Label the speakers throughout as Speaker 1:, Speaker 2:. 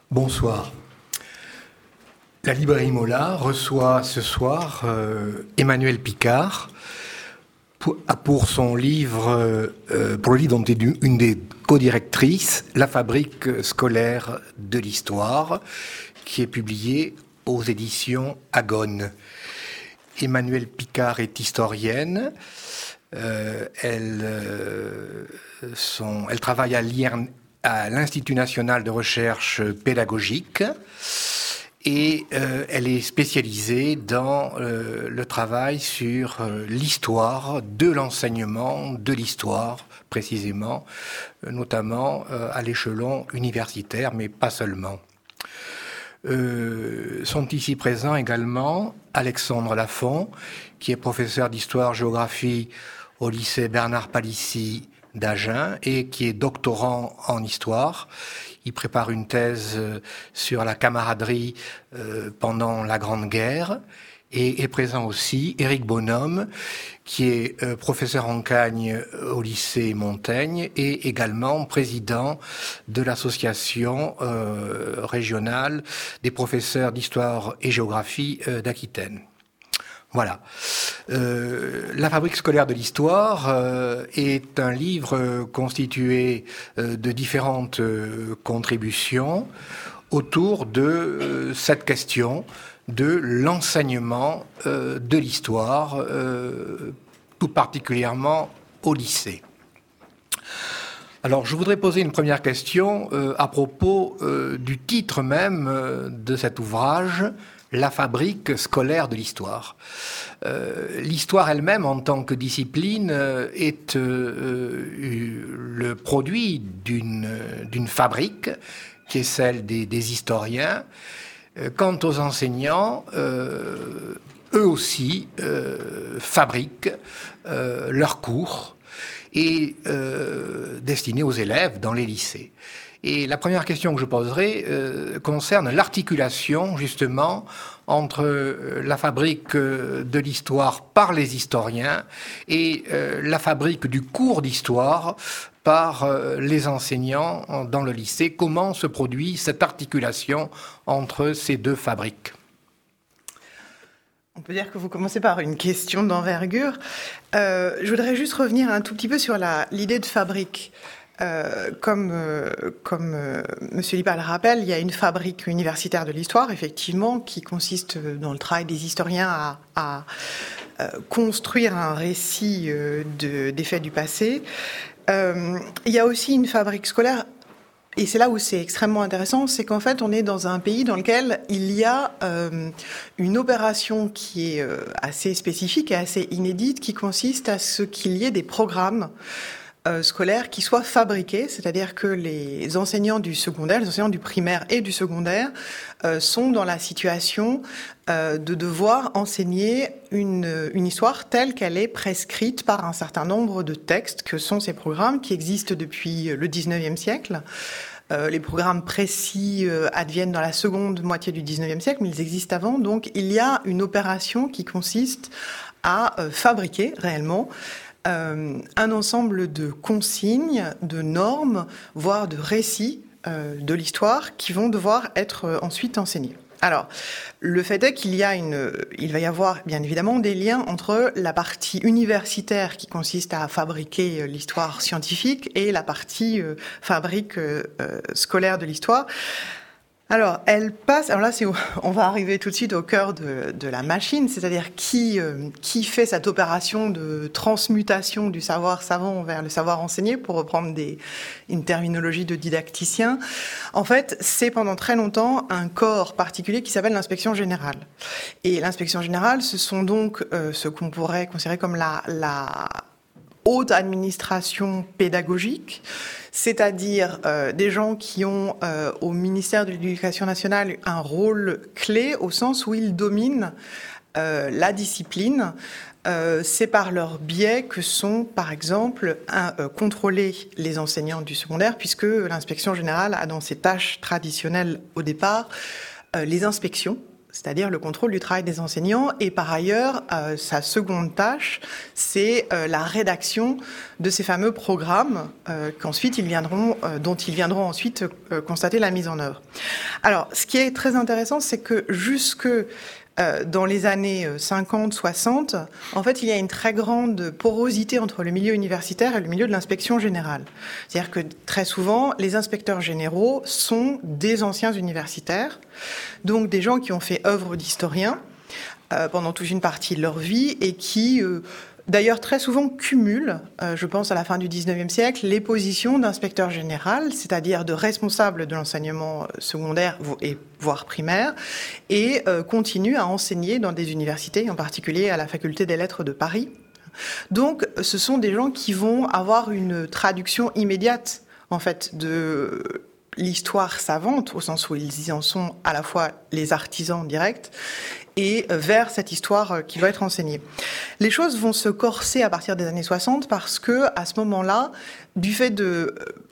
Speaker 1: Bonsoir. La librairie Mola reçoit ce soir Emmanuelle Picard pour son livre, pour le livre dont est une des co-directrices, La fabrique scolaire de l'histoire, qui est publié aux éditions Agone. Emmanuelle Picard est historienne. Elle travaille à l'Institut national de recherche pédagogique et elle est spécialisée dans le travail sur l'histoire, de l'enseignement de l'histoire précisément, notamment à l'échelon universitaire, mais pas seulement. Sont ici présents également Alexandre Lafont, qui est professeur d'histoire-géographie au lycée Bernard Palissy d'Agen et qui est doctorant en histoire. Il prépare une thèse sur la camaraderie pendant la Grande Guerre. Et est présent aussi Éric Bonhomme, qui est professeur en Cagne au lycée Montaigne et également président de l'association régionale des professeurs d'histoire et géographie d'Aquitaine. Voilà. La fabrique scolaire de l'histoire est un livre constitué de différentes contributions autour de cette question de l'enseignement de l'histoire, tout particulièrement au lycée. Alors, je voudrais poser une première question à propos du titre même de cet ouvrage, La fabrique scolaire de l'histoire. L'histoire elle-même, en tant que discipline, est le produit d'une fabrique qui est celle des historiens. Quant aux enseignants, eux aussi fabriquent leurs cours et destinés aux élèves dans les lycées. Et la première question que je poserai concerne l'articulation justement entre la fabrique de l'histoire par les historiens et la fabrique du cours d'histoire par les enseignants dans le lycée. Comment se produit cette articulation entre ces deux fabriques ?
Speaker 2: On peut dire que vous commencez par une question d'envergure. Je voudrais juste revenir un tout petit peu sur l'idée de fabrique. Comme M. Lippard le rappelle, il y a une fabrique universitaire de l'histoire, effectivement, qui consiste dans le travail des historiens à construire un récit des faits du passé. Il y a aussi une fabrique scolaire, et c'est là où c'est extrêmement intéressant, c'est qu'en fait on est dans un pays dans lequel il y a une opération qui est assez spécifique et assez inédite, qui consiste à ce qu'il y ait des programmes scolaires qui soient fabriqués, c'est-à-dire que les enseignants du secondaire, les enseignants du primaire et du secondaire sont dans la situation de devoir enseigner une histoire telle qu'elle est prescrite par un certain nombre de textes que sont ces programmes qui existent depuis le 19e siècle. Les programmes précis adviennent dans la seconde moitié du 19e siècle, mais ils existent avant. Donc il y a une opération qui consiste à fabriquer réellement un ensemble de consignes, de normes, voire de récits de l'histoire qui vont devoir être ensuite enseignés. Alors, le fait est qu'il va y avoir bien évidemment des liens entre la partie universitaire qui consiste à fabriquer l'histoire scientifique et la partie fabrique scolaire de l'histoire. Alors, elle passe. Alors là, on va arriver tout de suite au cœur de la machine, c'est-à-dire qui fait cette opération de transmutation du savoir savant vers le savoir enseigné, pour reprendre une terminologie de didacticien. En fait, c'est pendant très longtemps un corps particulier qui s'appelle l'inspection générale. Et l'inspection générale, ce sont donc ce qu'on pourrait considérer comme la haute administration pédagogique, c'est-à-dire des gens qui ont au ministère de l'Éducation nationale un rôle clé au sens où ils dominent la discipline. C'est par leur biais que sont, par exemple, contrôlés les enseignants du secondaire, puisque l'inspection générale a dans ses tâches traditionnelles au départ les inspections. c'est-à-dire le contrôle du travail des enseignants. Et par ailleurs, sa seconde tâche, c'est la rédaction de ces fameux programmes dont ils viendront ensuite constater la mise en œuvre. Alors, ce qui est très intéressant, c'est que jusque dans les années 50-60, en fait, il y a une très grande porosité entre le milieu universitaire et le milieu de l'inspection générale. C'est-à-dire que très souvent, les inspecteurs généraux sont des anciens universitaires, donc des gens qui ont fait œuvre d'historien pendant toute une partie de leur vie et qui... d'ailleurs, très souvent cumulent, je pense à la fin du XIXe siècle, les positions d'inspecteur général, c'est-à-dire de responsable de l'enseignement secondaire et voire primaire, et continuent à enseigner dans des universités, en particulier à la Faculté des Lettres de Paris. Donc, ce sont des gens qui vont avoir une traduction immédiate, en fait, de l'histoire savante, au sens où ils y en sont à la fois les artisans directs, et vers cette histoire qui doit être enseignée. Les choses vont se corser à partir des années 60 parce que, à ce moment-là, du fait de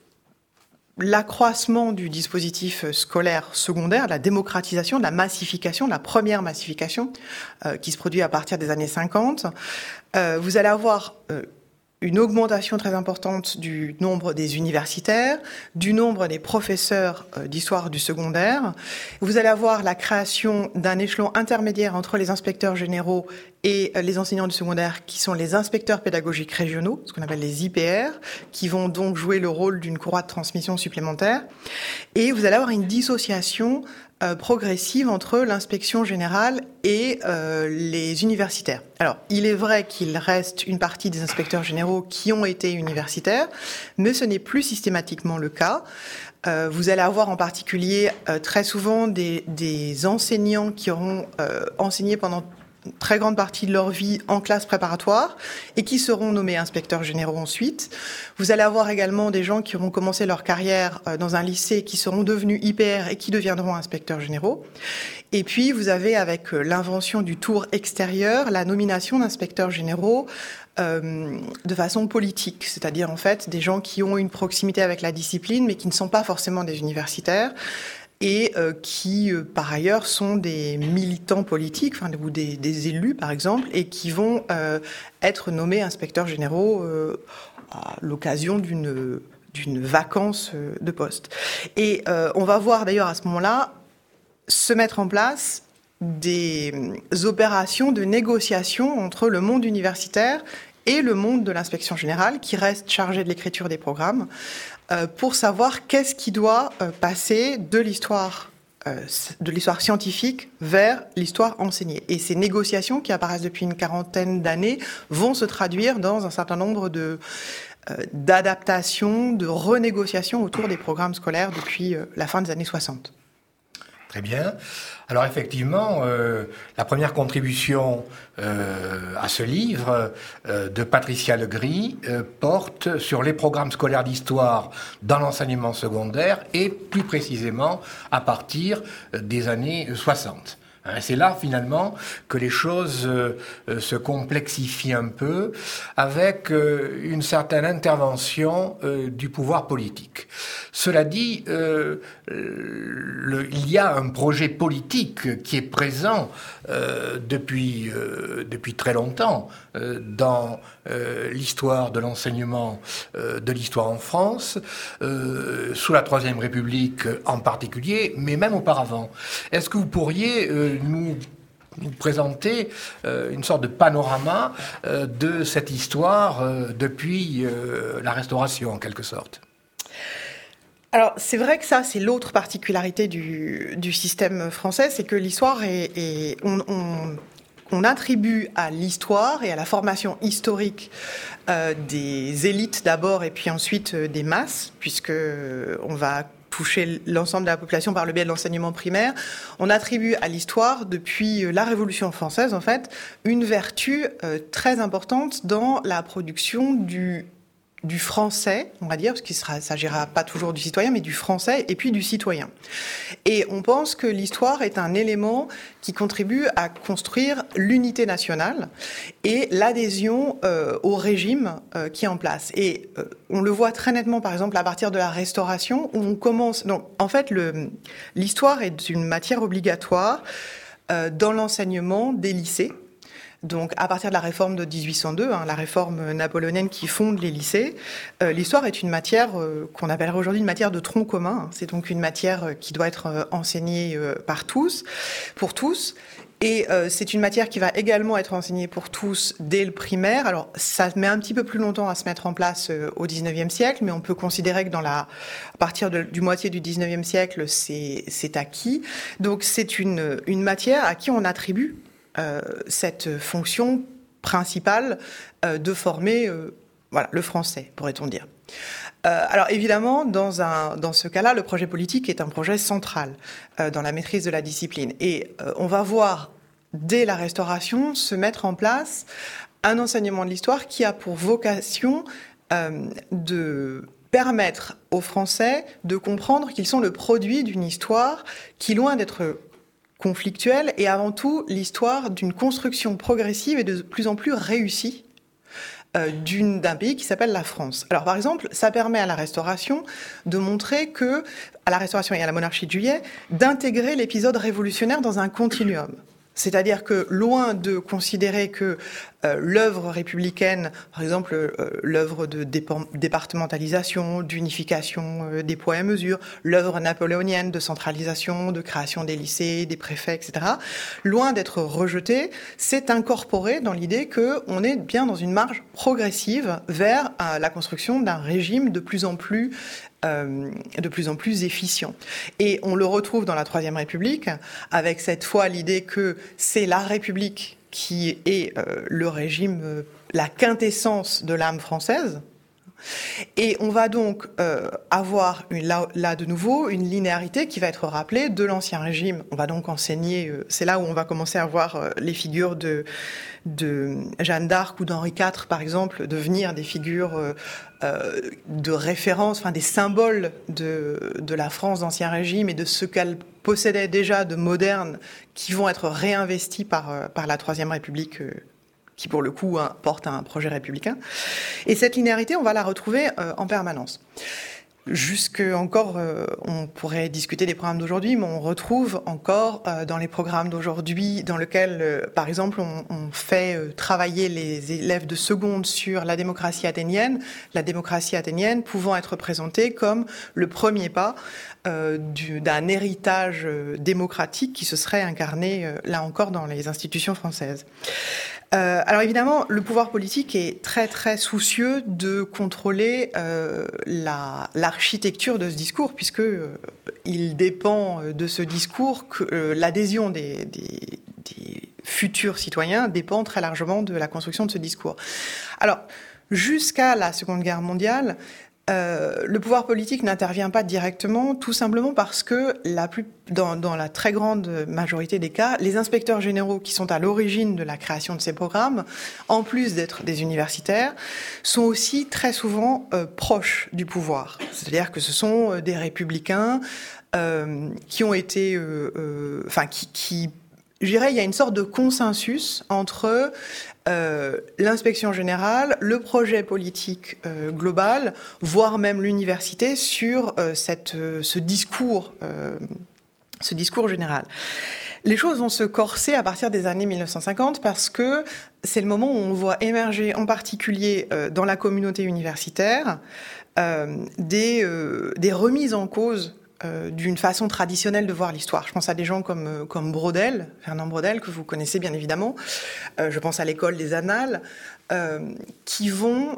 Speaker 2: l'accroissement du dispositif scolaire secondaire, la démocratisation, de la massification, de la première massification qui se produit à partir des années 50, vous allez avoir une augmentation très importante du nombre des universitaires, du nombre des professeurs d'histoire du secondaire. Vous allez avoir la création d'un échelon intermédiaire entre les inspecteurs généraux et les enseignants du secondaire, qui sont les inspecteurs pédagogiques régionaux, ce qu'on appelle les IPR, qui vont donc jouer le rôle d'une courroie de transmission supplémentaire. Et vous allez avoir une dissociation progressive entre l'inspection générale et les universitaires. Alors, il est vrai qu'il reste une partie des inspecteurs généraux qui ont été universitaires, mais ce n'est plus systématiquement le cas. Vous allez avoir en particulier très souvent des enseignants qui auront enseigné pendant une très grande partie de leur vie en classe préparatoire et qui seront nommés inspecteurs généraux ensuite. Vous allez avoir également des gens qui auront commencé leur carrière dans un lycée qui seront devenus IPR et qui deviendront inspecteurs généraux. Et puis, vous avez, avec l'invention du tour extérieur, la nomination d'inspecteurs généraux de façon politique, c'est-à-dire en fait des gens qui ont une proximité avec la discipline mais qui ne sont pas forcément des universitaires et qui, par ailleurs, sont des militants politiques, ou des élus, par exemple, et qui vont être nommés inspecteurs généraux à l'occasion d'une vacance de poste. Et on va voir, d'ailleurs, à ce moment-là, se mettre en place des opérations de négociation entre le monde universitaire et le monde de l'inspection générale, qui reste chargé de l'écriture des programmes, pour savoir qu'est-ce qui doit passer de l'histoire scientifique vers l'histoire enseignée. Et ces négociations, qui apparaissent depuis une quarantaine d'années, vont se traduire dans un certain nombre d'adaptations, de renégociations autour des programmes scolaires depuis la fin des années 60.
Speaker 1: Très bien. Alors effectivement, la première contribution à ce livre de Patricia Legris porte sur les programmes scolaires d'histoire dans l'enseignement secondaire et plus précisément à partir des années 60. C'est là, finalement, que les choses se complexifient un peu avec une certaine intervention du pouvoir politique. Cela dit, il y a un projet politique qui est présent depuis très longtemps dans l'histoire de l'enseignement de l'histoire en France, sous la Troisième République en particulier, mais même auparavant. Est-ce que vous pourriez nous présenter une sorte de panorama de cette histoire depuis la Restauration, en quelque sorte?
Speaker 2: Alors, c'est vrai que ça, c'est l'autre particularité du système français, c'est que l'histoire on attribue à l'histoire et à la formation historique des élites d'abord et puis ensuite des masses, puisque on va toucher l'ensemble de la population par le biais de l'enseignement primaire. On attribue à l'histoire, depuis la Révolution française, en fait, une vertu très importante dans la production du français, on va dire, parce qu'il ne s'agira pas toujours du citoyen, mais du français et puis du citoyen. Et on pense que l'histoire est un élément qui contribue à construire l'unité nationale et l'adhésion au régime qui est en place. Et on le voit très nettement, par exemple, à partir de la Restauration, où on commence... Donc, en fait, l'histoire est une matière obligatoire dans l'enseignement des lycées. Donc, à partir de la réforme de 1802, la réforme napoléonienne qui fonde les lycées, l'histoire est une matière qu'on appellerait aujourd'hui une matière de tronc commun. C'est donc une matière qui doit être enseignée par tous, pour tous. Et c'est une matière qui va également être enseignée pour tous dès le primaire. Alors, ça met un petit peu plus longtemps à se mettre en place au XIXe siècle, mais on peut considérer que à partir du moitié du XIXe siècle, c'est acquis. Donc, c'est une matière à qui on attribue cette fonction principale de former le français, pourrait-on dire. Alors évidemment, dans ce cas-là, le projet politique est un projet central dans la maîtrise de la discipline. Et on va voir, dès la Restauration, se mettre en place un enseignement de l'histoire qui a pour vocation de permettre aux Français de comprendre qu'ils sont le produit d'une histoire qui, loin d'être conflictuelle, est avant tout l'histoire d'une construction progressive et de plus en plus réussie d'un pays qui s'appelle la France. Alors par exemple, ça permet à la Restauration de montrer que, à la Restauration et à la monarchie de Juillet, d'intégrer l'épisode révolutionnaire dans un continuum. C'est-à-dire que, loin de considérer que l'œuvre républicaine, par exemple l'œuvre de départementalisation, d'unification des poids et mesures, l'œuvre napoléonienne de centralisation, de création des lycées, des préfets, etc., loin d'être rejetée, c'est incorporé dans l'idée qu'on est bien dans une marge progressive vers la construction d'un régime de plus en plus efficient. Et on le retrouve dans la Troisième République, avec cette fois l'idée que c'est la République qui est le régime, la quintessence de l'âme française. Et on va donc avoir là de nouveau une linéarité qui va être rappelée de l'Ancien Régime. On va donc enseigner, c'est là où on va commencer à voir les figures de Jeanne d'Arc ou d'Henri IV, par exemple, devenir des figures de référence, enfin des symboles de la France d'Ancien Régime et de ce qu'elle possédait déjà de moderne, qui vont être réinvestis par la Troisième République, qui pour le coup porte un projet républicain. Et cette linéarité, on va la retrouver en permanence. On pourrait discuter des programmes d'aujourd'hui, mais on retrouve encore dans les programmes d'aujourd'hui, dans lesquels, par exemple, on fait travailler les élèves de seconde sur la démocratie athénienne pouvant être présentée comme le premier pas d'un héritage démocratique qui se serait incarné, là encore, dans les institutions françaises. Alors évidemment, le pouvoir politique est très très soucieux de contrôler l'architecture de ce discours, puisque il dépend de ce discours que l'adhésion des futurs citoyens dépend très largement de la construction de ce discours. Alors, jusqu'à la Seconde Guerre mondiale, le pouvoir politique n'intervient pas directement, tout simplement parce que dans la très grande majorité des cas, les inspecteurs généraux qui sont à l'origine de la création de ces programmes, en plus d'être des universitaires, sont aussi très souvent proches du pouvoir. C'est-à-dire que ce sont des républicains qui ont été, je dirais, il y a une sorte de consensus entre l'inspection générale, le projet politique global, voire même l'université sur ce discours général. Les choses vont se corser à partir des années 1950 parce que c'est le moment où on voit émerger, en particulier dans la communauté universitaire, des remises en cause d'une façon traditionnelle de voir l'histoire. Je pense à des gens comme Braudel, Fernand Braudel, que vous connaissez bien évidemment. Je pense à l'école des Annales, qui vont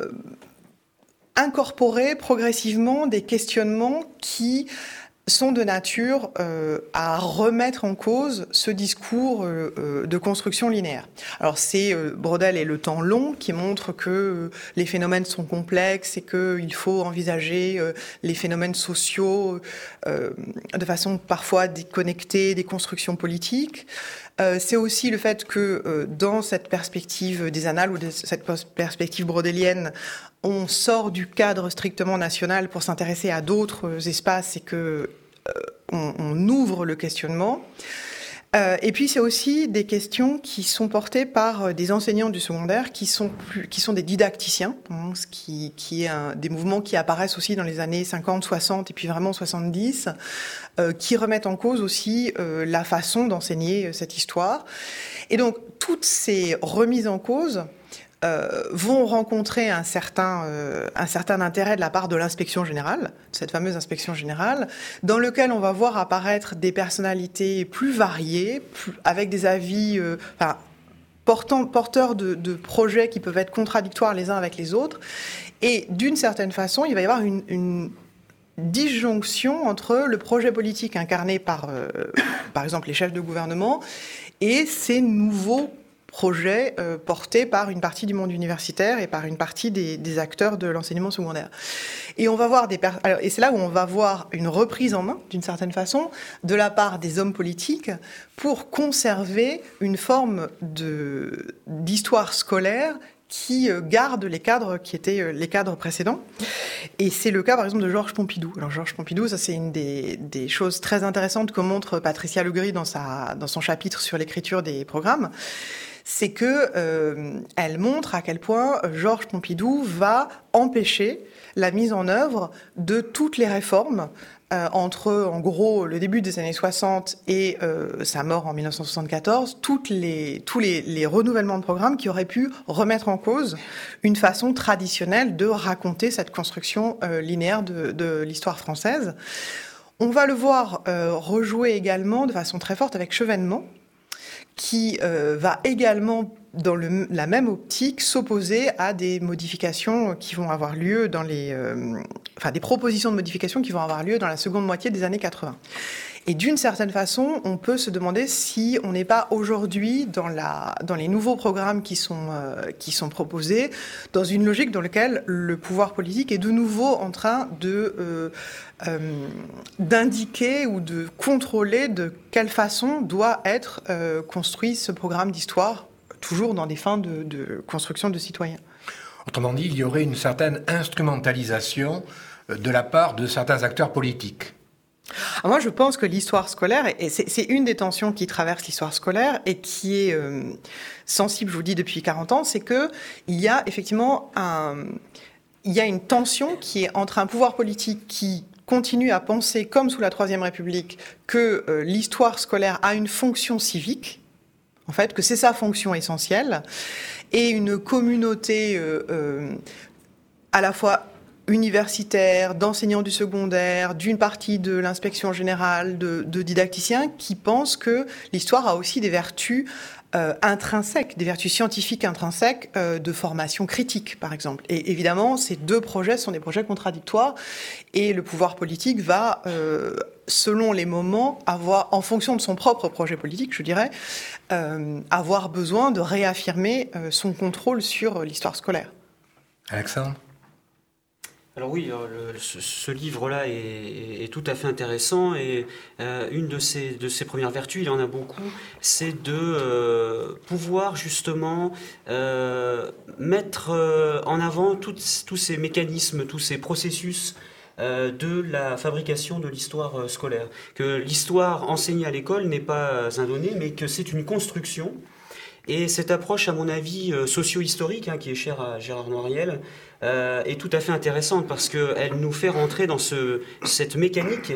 Speaker 2: incorporer progressivement des questionnements qui sont de nature à remettre en cause ce discours de construction linéaire. Alors c'est Braudel et le temps long qui montre que les phénomènes sont complexes et qu'il faut envisager les phénomènes sociaux de façon parfois déconnectée des constructions politiques. C'est aussi le fait que dans cette perspective des Annales ou de cette perspective braudélienne, on sort du cadre strictement national pour s'intéresser à d'autres espaces et que on ouvre le questionnement. Et puis c'est aussi des questions qui sont portées par des enseignants du secondaire qui sont des didacticiens, hein, ce qui est des mouvements qui apparaissent aussi dans les années 50, 60 et puis vraiment 70, qui remettent en cause aussi la façon d'enseigner cette histoire. Et donc toutes ces remises en cause vont rencontrer un certain intérêt de la part de l'inspection générale, cette fameuse inspection générale, dans lequel on va voir apparaître des personnalités plus variées, avec des avis porteurs de projets qui peuvent être contradictoires les uns avec les autres. Et d'une certaine façon, il va y avoir une disjonction entre le projet politique incarné par exemple, les chefs de gouvernement et ces nouveaux projets portés par une partie du monde universitaire et par une partie des acteurs de l'enseignement secondaire. Et on va voir et c'est là où on va voir une reprise en main, d'une certaine façon, de la part des hommes politiques pour conserver une forme d'histoire scolaire qui garde les cadres qui étaient les cadres précédents. Et c'est le cas, par exemple, de Georges Pompidou. Alors, Georges Pompidou, ça, c'est une des choses très intéressantes que montre Patricia Legris dans son chapitre sur l'écriture des programmes. C'est que elle montre à quel point Georges Pompidou va empêcher la mise en œuvre de toutes les réformes entre, en gros, le début des années 60 et sa mort en 1974, tous les renouvellements de programmes qui auraient pu remettre en cause une façon traditionnelle de raconter cette construction linéaire de l'histoire française. On va le voir rejouer également de façon très forte avec Chevènement, qui va également, dans la même optique, s'opposer à des modifications qui vont avoir lieu des propositions de modifications qui vont avoir lieu dans la seconde moitié des années 80. Et d'une certaine façon, on peut se demander si on n'est pas aujourd'hui dans les nouveaux programmes qui sont proposés, dans une logique dans laquelle le pouvoir politique est de nouveau en train d'indiquer ou de contrôler de quelle façon doit être construit ce programme d'histoire, toujours dans des fins de construction de citoyens.
Speaker 1: Autrement dit, il y aurait une certaine instrumentalisation de la part de certains acteurs politiques.
Speaker 2: Alors moi, je pense que l'histoire scolaire, et c'est une des tensions qui traverse l'histoire scolaire et qui est sensible, je vous dis, depuis 40 ans, c'est que il y a effectivement une tension qui est entre un pouvoir politique qui continue à penser, comme sous la Troisième République, que l'histoire scolaire a une fonction civique, en fait, que c'est sa fonction essentielle, et une communauté à la fois universitaires, d'enseignants du secondaire, d'une partie de l'inspection générale, de didacticiens, qui pensent que l'histoire a aussi des vertus intrinsèques, des vertus scientifiques intrinsèques de formation critique, par exemple. Et évidemment, ces deux projets sont des projets contradictoires, et le pouvoir politique va, selon les moments, en fonction de son propre projet politique, je dirais, avoir besoin de réaffirmer son contrôle sur l'histoire scolaire.
Speaker 1: Alexandre ?
Speaker 3: Alors oui, ce livre-là est tout à fait intéressant, et une de ses premières vertus, il en a beaucoup, c'est de pouvoir justement mettre en avant tous ces mécanismes, tous ces processus de la fabrication de l'histoire scolaire. Que l'histoire enseignée à l'école n'est pas un donné, mais que c'est une construction. Et cette approche, à mon avis, socio-historique, qui est chère à Gérard Noiriel, est tout à fait intéressante parce qu'elle nous fait rentrer dans cette mécanique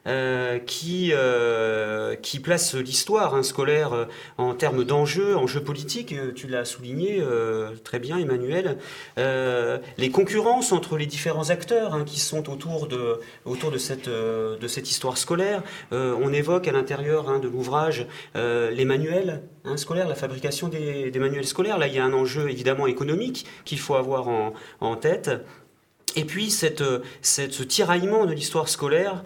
Speaker 3: qui place l'histoire scolaire en termes d'enjeux politiques. Tu l'as souligné très bien, Emmanuel. Les concurrences entre les différents acteurs qui sont autour de cette histoire scolaire. On évoque à l'intérieur de l'ouvrage les manuels scolaires, la fabrication des manuels scolaires. Là, il y a un enjeu évidemment économique qu'il faut avoir en tête. Et puis ce tiraillement de l'histoire scolaire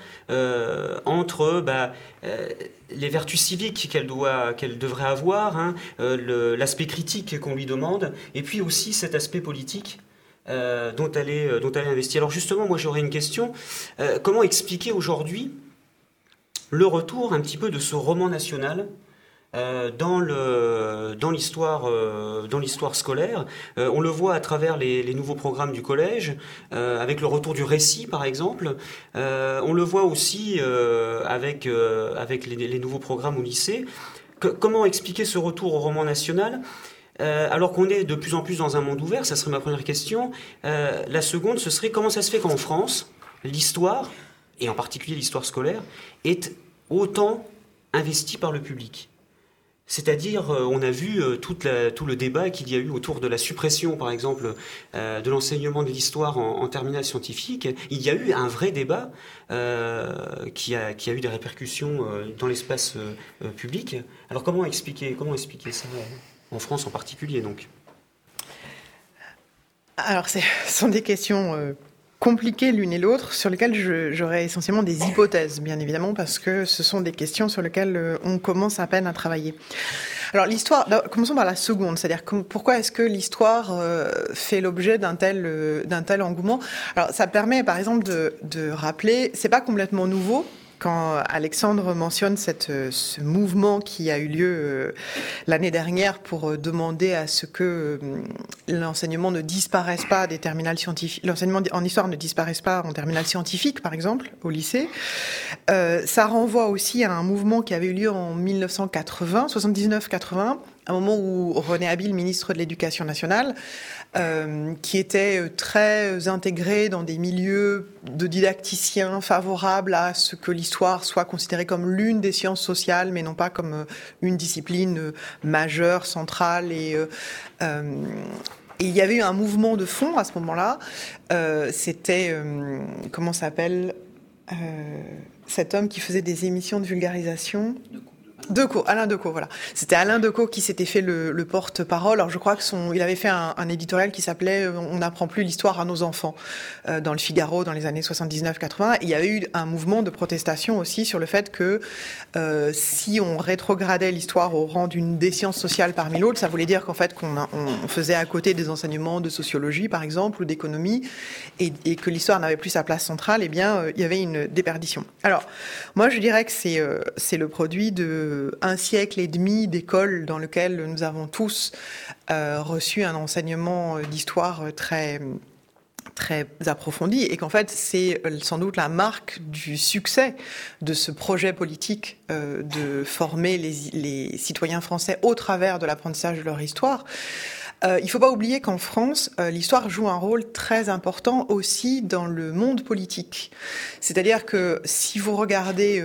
Speaker 3: entre les vertus civiques qu'elle devrait avoir, l'aspect critique qu'on lui demande, et puis aussi cet aspect politique dont elle est investie. Alors justement, moi j'aurais une question. Comment expliquer aujourd'hui le retour un petit peu de ce roman national dans l'histoire scolaire. On le voit à travers les nouveaux programmes du collège, avec le retour du récit par exemple. On le voit aussi avec les nouveaux programmes au lycée. Comment expliquer ce retour au roman national alors qu'on est de plus en plus dans un monde ouvert? Ça serait ma première question. La seconde, ce serait comment ça se fait qu'en France, l'histoire, et en particulier l'histoire scolaire, est autant investie par le public? C'est-à-dire, on a vu tout le débat qu'il y a eu autour de la suppression, par exemple, de l'enseignement de l'histoire en terminale scientifique. Il y a eu un vrai débat qui a eu des répercussions dans l'espace public. Alors, comment expliquer ça en France en particulier, donc?
Speaker 2: Alors, ce sont des questions compliquées l'une et l'autre, sur lesquelles j'aurais essentiellement des hypothèses, bien évidemment, parce que ce sont des questions sur lesquelles on commence à peine à travailler. Alors l'histoire, commençons par la seconde, c'est-à-dire pourquoi est-ce que l'histoire fait l'objet d'un tel engouement? Alors ça permet par exemple de rappeler, c'est pas complètement nouveau. Quand Alexandre mentionne ce mouvement qui a eu lieu l'année dernière pour demander à ce que l'enseignement ne disparaisse pas des terminales scientifiques, l'enseignement en histoire ne disparaisse pas en terminale scientifique, par exemple, au lycée, ça renvoie aussi à un mouvement qui avait eu lieu en 1980, 79-80, un moment où René Habil, ministre de l'Éducation nationale, qui était très intégré dans des milieux de didacticiens favorables à ce que l'histoire soit considérée comme l'une des sciences sociales, mais non pas comme une discipline majeure, centrale. Et il y avait eu un mouvement de fond à ce moment-là. C'était, comment s'appelle cet homme qui faisait des émissions de vulgarisation? Decaux, Alain Decaux, voilà. C'était Alain Decaux qui s'était fait le porte-parole. Alors je crois que il avait fait un éditorial qui s'appelait On n'apprend plus l'histoire à nos enfants dans le Figaro dans les années 79-80. Il y avait eu un mouvement de protestation aussi sur le fait que si on rétrogradait l'histoire au rang d'une des sciences sociales parmi l'autre, ça voulait dire qu'en fait on faisait à côté des enseignements de sociologie par exemple ou d'économie et que l'histoire n'avait plus sa place centrale. Eh bien, il y avait une déperdition. Alors moi je dirais que c'est le produit de un siècle et demi d'école dans lequel nous avons tous reçu un enseignement d'histoire très approfondi et qu'en fait c'est sans doute la marque du succès de ce projet politique de former les citoyens français au travers de l'apprentissage de leur histoire. Il ne faut pas oublier qu'en France, l'histoire joue un rôle très important aussi dans le monde politique. C'est-à-dire que si vous regardez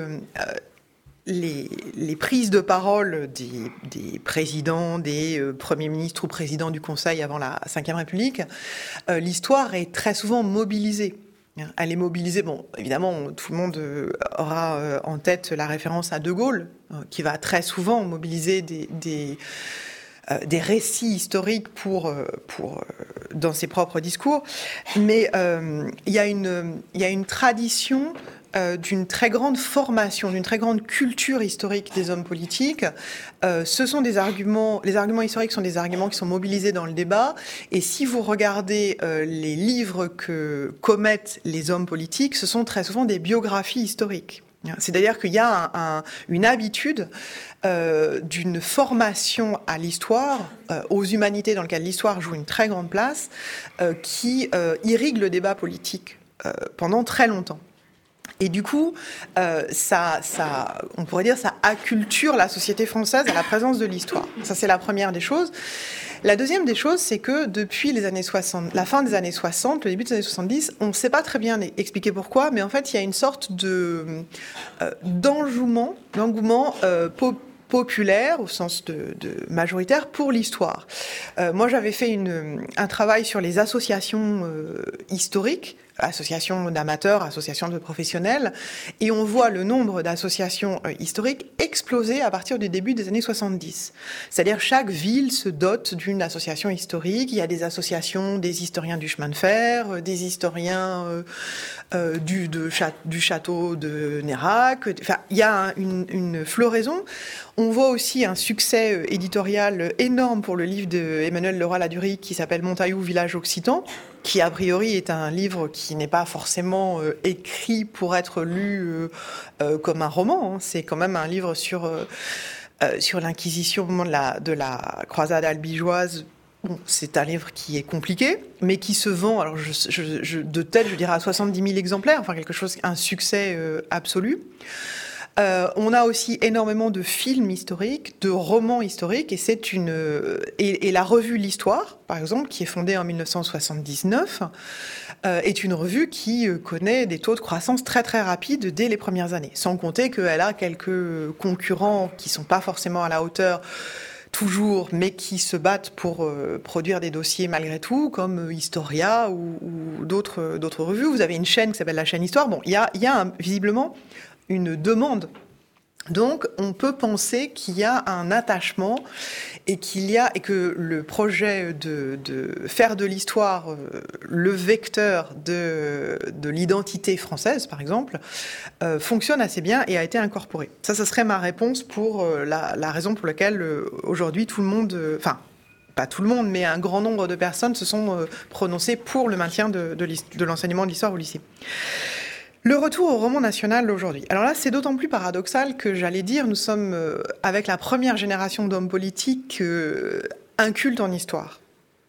Speaker 2: les prises de parole des présidents, des premiers ministres ou présidents du Conseil avant la Ve République, l'histoire est très souvent mobilisée. Elle est mobilisée, bon, évidemment, tout le monde aura en tête la référence à De Gaulle, qui va très souvent mobiliser des récits historiques dans ses propres discours. Mais il y a une tradition d'une très grande formation, d'une très grande culture historique des hommes politiques. Ce sont les arguments historiques sont des arguments qui sont mobilisés dans le débat. Et si vous regardez les livres que commettent les hommes politiques, ce sont très souvent des biographies historiques. C'est-à-dire qu'il y a une habitude d'une formation à l'histoire, aux humanités dans lequel l'histoire joue une très grande place, qui irrigue le débat politique pendant très longtemps. Et du coup, on pourrait dire, ça acculture la société française à la présence de l'histoire. Ça, c'est la première des choses. La deuxième des choses, c'est que depuis les années 60, la fin des années 60, le début des années 70, on ne sait pas très bien expliquer pourquoi, mais en fait, il y a une sorte d'engouement populaire, au sens de majoritaire, pour l'histoire. Moi, j'avais fait un travail sur les associations historiques, associations d'amateurs, associations de professionnels, et on voit le nombre d'associations historiques exploser à partir du début des années 70. C'est-à-dire chaque ville se dote d'une association historique. Il y a des associations des historiens du chemin de fer, des historiens du château de Nérac. Enfin, il y a une floraison. On voit aussi un succès éditorial énorme pour le livre de Emmanuel Leroy-Ladurie qui s'appelle Montaillou, village occitan, qui a priori est un livre qui n'est pas forcément écrit pour être lu comme un roman. C'est quand même un livre sur sur l'Inquisition au moment de la croisade albigeoise. Bon, c'est un livre qui est compliqué, mais qui se vend, alors de tête, je dirais à 70 000 exemplaires, enfin quelque chose, un succès absolu. On a aussi énormément de films historiques, de romans historiques, et la revue L'Histoire, par exemple, qui est fondée en 1979, est une revue qui connaît des taux de croissance très très rapides dès les premières années, sans compter qu'elle a quelques concurrents qui sont pas forcément à la hauteur toujours, mais qui se battent pour produire des dossiers malgré tout, comme Historia ou d'autres revues. Vous avez une chaîne qui s'appelle la chaîne Histoire. Bon, il y a visiblement une demande. Donc, on peut penser qu'il y a un attachement et que le projet de faire de l'histoire le vecteur de l'identité française, par exemple, fonctionne assez bien et a été incorporé. Ça serait ma réponse pour la raison pour laquelle aujourd'hui tout le monde, enfin, pas tout le monde, mais un grand nombre de personnes se sont prononcées pour le maintien de l'enseignement de l'histoire au lycée. Le retour au roman national aujourd'hui. Alors là, c'est d'autant plus paradoxal que, j'allais dire, nous sommes avec la première génération d'hommes politiques incultes en histoire.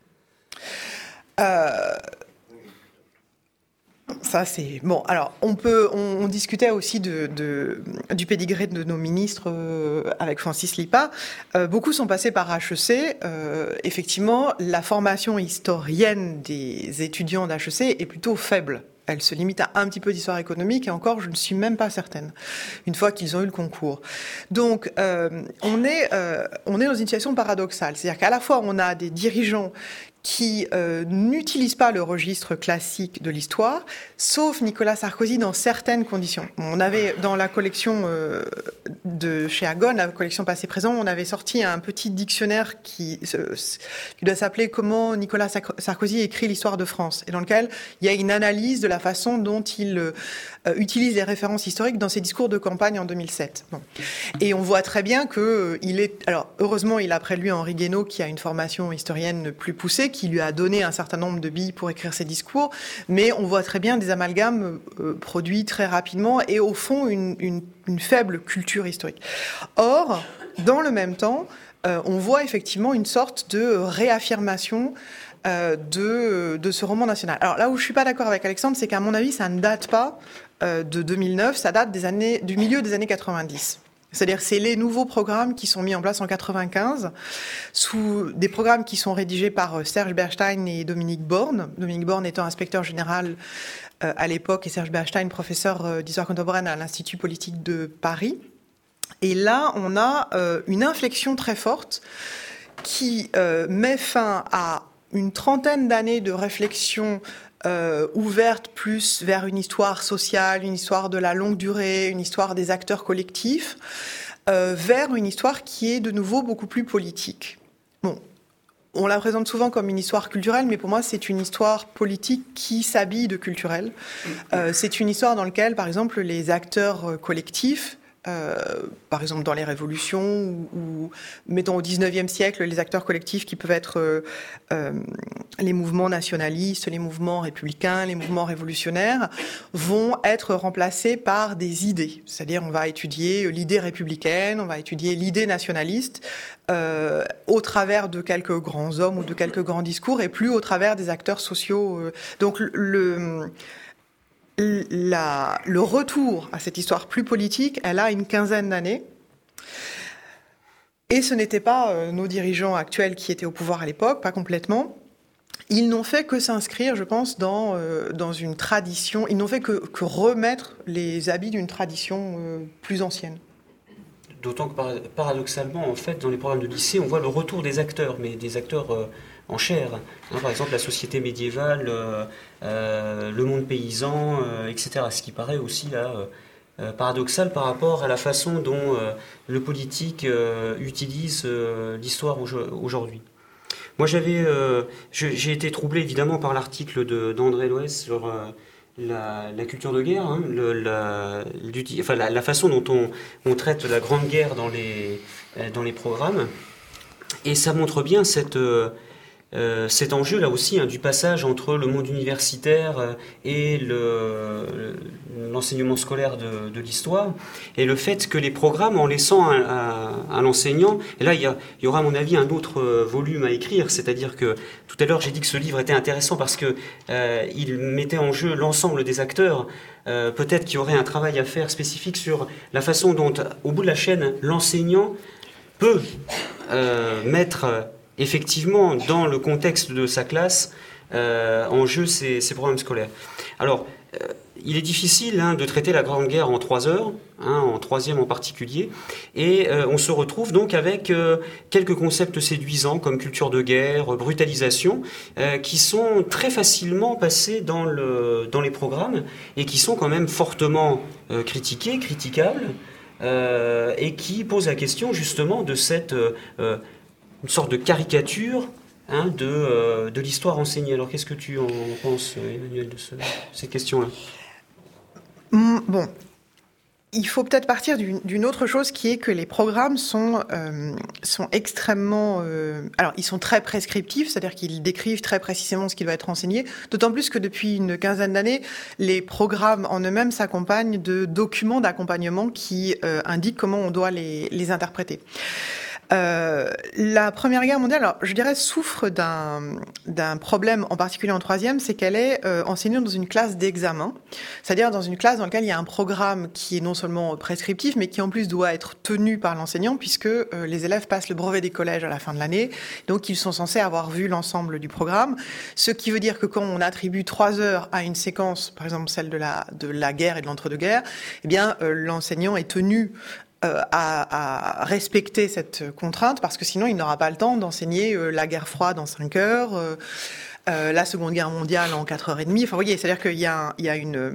Speaker 2: Ça, c'est... Bon, alors, on discutait aussi du pédigré de nos ministres avec Francis Lipa. Beaucoup sont passés par HEC. Effectivement, la formation historienne des étudiants d'HEC est plutôt faible. Elle se limite à un petit peu d'histoire économique, et encore, je ne suis même pas certaine, une fois qu'ils ont eu le concours. Donc, on est dans une situation paradoxale. C'est-à-dire qu'à la fois, on a des dirigeants qui n'utilisent pas le registre classique de l'histoire, sauf Nicolas Sarkozy dans certaines conditions. On avait, dans la collection de chez Agone, la collection passé-présent, on avait sorti un petit dictionnaire qui doit s'appeler « Comment Nicolas Sarkozy écrit l'histoire de France », et dans lequel il y a une analyse de la façon dont il utilise les références historiques dans ses discours de campagne en 2007. Bon. Et on voit très bien qu'il est... Alors, heureusement, il a après lui Henri Guénaud, qui a une formation historienne plus poussée, qui lui a donné un certain nombre de billes pour écrire ses discours, mais on voit très bien des amalgames produits très rapidement et au fond une faible culture historique. Or, dans le même temps, on voit effectivement une sorte de réaffirmation de ce roman national. Alors là où je suis pas d'accord avec Alexandre, c'est qu'à mon avis, ça ne date pas de 2009, ça date du milieu des années 90. C'est-à-dire, c'est les nouveaux programmes qui sont mis en place en 95, sous des programmes qui sont rédigés par Serge Bernstein et Dominique Borne. Dominique Borne étant inspecteur général à l'époque et Serge Bernstein, professeur d'histoire contemporaine à l'Institut politique de Paris. Et là, on a une inflexion très forte qui met fin à une trentaine d'années de réflexion ouverte plus vers une histoire sociale, une histoire de la longue durée, une histoire des acteurs collectifs, vers une histoire qui est de nouveau beaucoup plus politique. Bon, on la présente souvent comme une histoire culturelle, mais pour moi, c'est une histoire politique qui s'habille de culturel. C'est une histoire dans laquelle, par exemple, les acteurs collectifs, par exemple dans les révolutions ou mettons au XIXe siècle, les acteurs collectifs qui peuvent être les mouvements nationalistes, les mouvements républicains, les mouvements révolutionnaires, vont être remplacés par des idées. C'est-à-dire on va étudier l'idée républicaine, on va étudier l'idée nationaliste au travers de quelques grands hommes ou de quelques grands discours et plus au travers des acteurs sociaux. Donc le retour à cette histoire plus politique, elle a une quinzaine d'années. Et ce n'étaient pas nos dirigeants actuels qui étaient au pouvoir à l'époque, pas complètement. Ils n'ont fait que s'inscrire, je pense, dans une tradition. Ils n'ont fait que remettre les habits d'une tradition plus ancienne.
Speaker 3: D'autant que paradoxalement, en fait, dans les programmes de lycée, on voit le retour des acteurs, mais des acteurs en chair. Par exemple, la société médiévale, le monde paysan, etc. Ce qui paraît aussi là, paradoxal par rapport à la façon dont le politique utilise l'histoire aujourd'hui. Moi, j'ai été troublé évidemment par l'article d'André Loès sur la culture de guerre, hein, la façon dont on traite la Grande Guerre dans les programmes. Et ça montre bien cet enjeu là aussi du passage entre le monde universitaire et l'enseignement scolaire de l'histoire, et le fait que les programmes, en laissant à l'enseignant, et là il y aura à mon avis un autre volume à écrire, c'est-à-dire que tout à l'heure j'ai dit que ce livre était intéressant parce que il mettait en jeu l'ensemble des acteurs. Peut-être qu'il y aurait un travail à faire spécifique sur la façon dont, au bout de la chaîne, l'enseignant peut mettre effectivement dans le contexte de sa classe en jeu ces programmes scolaires. Alors, il est difficile de traiter la Grande Guerre en 3 heures, en troisième en particulier, et on se retrouve donc avec quelques concepts séduisants comme culture de guerre, brutalisation, qui sont très facilement passés dans les programmes et qui sont quand même fortement critiquables, et qui posent la question justement de cette une sorte de caricature de l'histoire enseignée. Alors qu'est-ce que tu en penses, Emmanuel, de ces questions-là ?
Speaker 2: Bon, il faut peut-être partir d'une autre chose qui est que les programmes sont extrêmement... alors, ils sont très prescriptifs, c'est-à-dire qu'ils décrivent très précisément ce qui doit être enseigné, d'autant plus que depuis une quinzaine d'années, les programmes en eux-mêmes s'accompagnent de documents d'accompagnement qui indiquent comment on doit les interpréter. La Première Guerre mondiale, alors, je dirais, souffre d'un problème en particulier en troisième, c'est qu'elle est enseignée dans une classe d'examen, c'est-à-dire dans une classe dans laquelle il y a un programme qui est non seulement prescriptif, mais qui en plus doit être tenu par l'enseignant, puisque les élèves passent le brevet des collèges à la fin de l'année, donc ils sont censés avoir vu l'ensemble du programme, ce qui veut dire que quand on attribue 3 heures à une séquence, par exemple celle de la guerre et de l'entre-deux-guerres, eh bien l'enseignant est tenu à respecter cette contrainte, parce que sinon il n'aura pas le temps d'enseigner la guerre froide en 5 heures, la Seconde Guerre mondiale en 4h30. Enfin, vous voyez, c'est-à-dire qu'il y a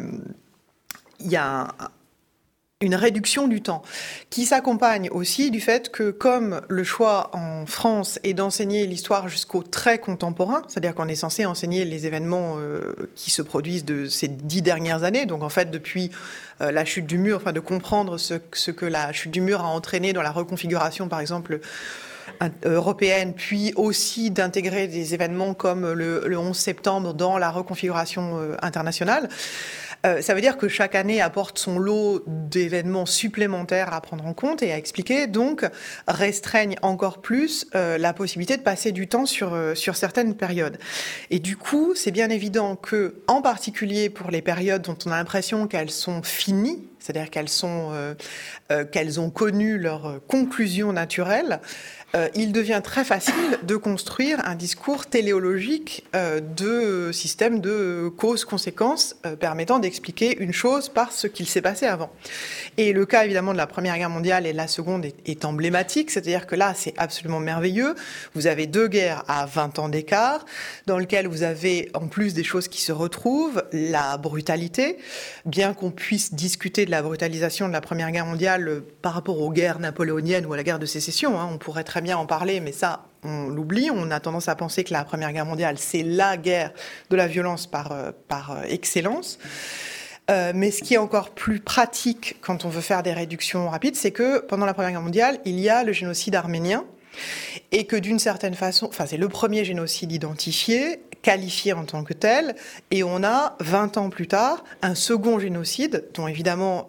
Speaker 2: une réduction du temps qui s'accompagne aussi du fait que, comme le choix en France est d'enseigner l'histoire jusqu'au très contemporain, c'est-à-dire qu'on est censé enseigner les événements qui se produisent de ces 10 dernières années, donc en fait depuis la chute du mur, enfin de comprendre ce que la chute du mur a entraîné dans la reconfiguration, par exemple, européenne, puis aussi d'intégrer des événements comme le 11 septembre dans la reconfiguration internationale. Ça veut dire que chaque année apporte son lot d'événements supplémentaires à prendre en compte et à expliquer, donc restreignent encore plus la possibilité de passer du temps sur certaines périodes. Et du coup, c'est bien évident que, en particulier pour les périodes dont on a l'impression qu'elles sont finies, c'est-à-dire qu'elles ont connu leur conclusion naturelle, il devient très facile de construire un discours téléologique de système de cause-conséquence permettant d'expliquer une chose par ce qu'il s'est passé avant. Et le cas évidemment de la Première Guerre mondiale et de la Seconde est emblématique, c'est-à-dire que là c'est absolument merveilleux. Vous avez 2 guerres à 20 ans d'écart, dans lesquelles vous avez en plus des choses qui se retrouvent, la brutalité, bien qu'on puisse discuter de la brutalisation de la Première Guerre mondiale par rapport aux guerres napoléoniennes ou à la guerre de sécession, on pourrait très bien en parler, mais ça, on l'oublie. On a tendance à penser que la Première Guerre mondiale, c'est la guerre de la violence par excellence. Mais ce qui est encore plus pratique quand on veut faire des réductions rapides, c'est que pendant la Première Guerre mondiale, il y a le génocide arménien, et que d'une certaine façon, enfin c'est le premier génocide identifié, qualifié en tant que tel, et on a 20 ans plus tard un second génocide, dont évidemment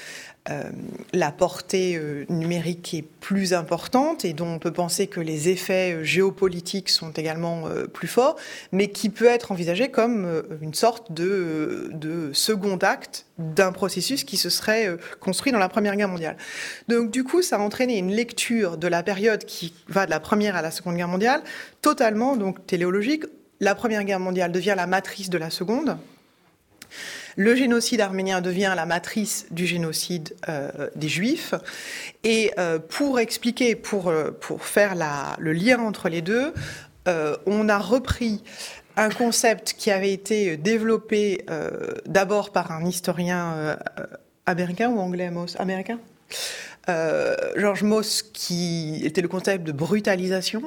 Speaker 2: la portée numérique est plus importante et dont on peut penser que les effets géopolitiques sont également plus forts, mais qui peut être envisagé comme une sorte de second acte d'un processus qui se serait construit dans la Première Guerre mondiale. Donc du coup, ça a entraîné une lecture de la période qui va de la Première à la Seconde Guerre mondiale, totalement donc téléologique. La Première Guerre mondiale devient la matrice de la Seconde. Le génocide arménien devient la matrice du génocide des Juifs. Et pour expliquer, pour faire le lien entre les deux, on a repris un concept qui avait été développé d'abord par un historien américain ou anglais, Moss, américain, George Moss, qui était le concept de brutalisation,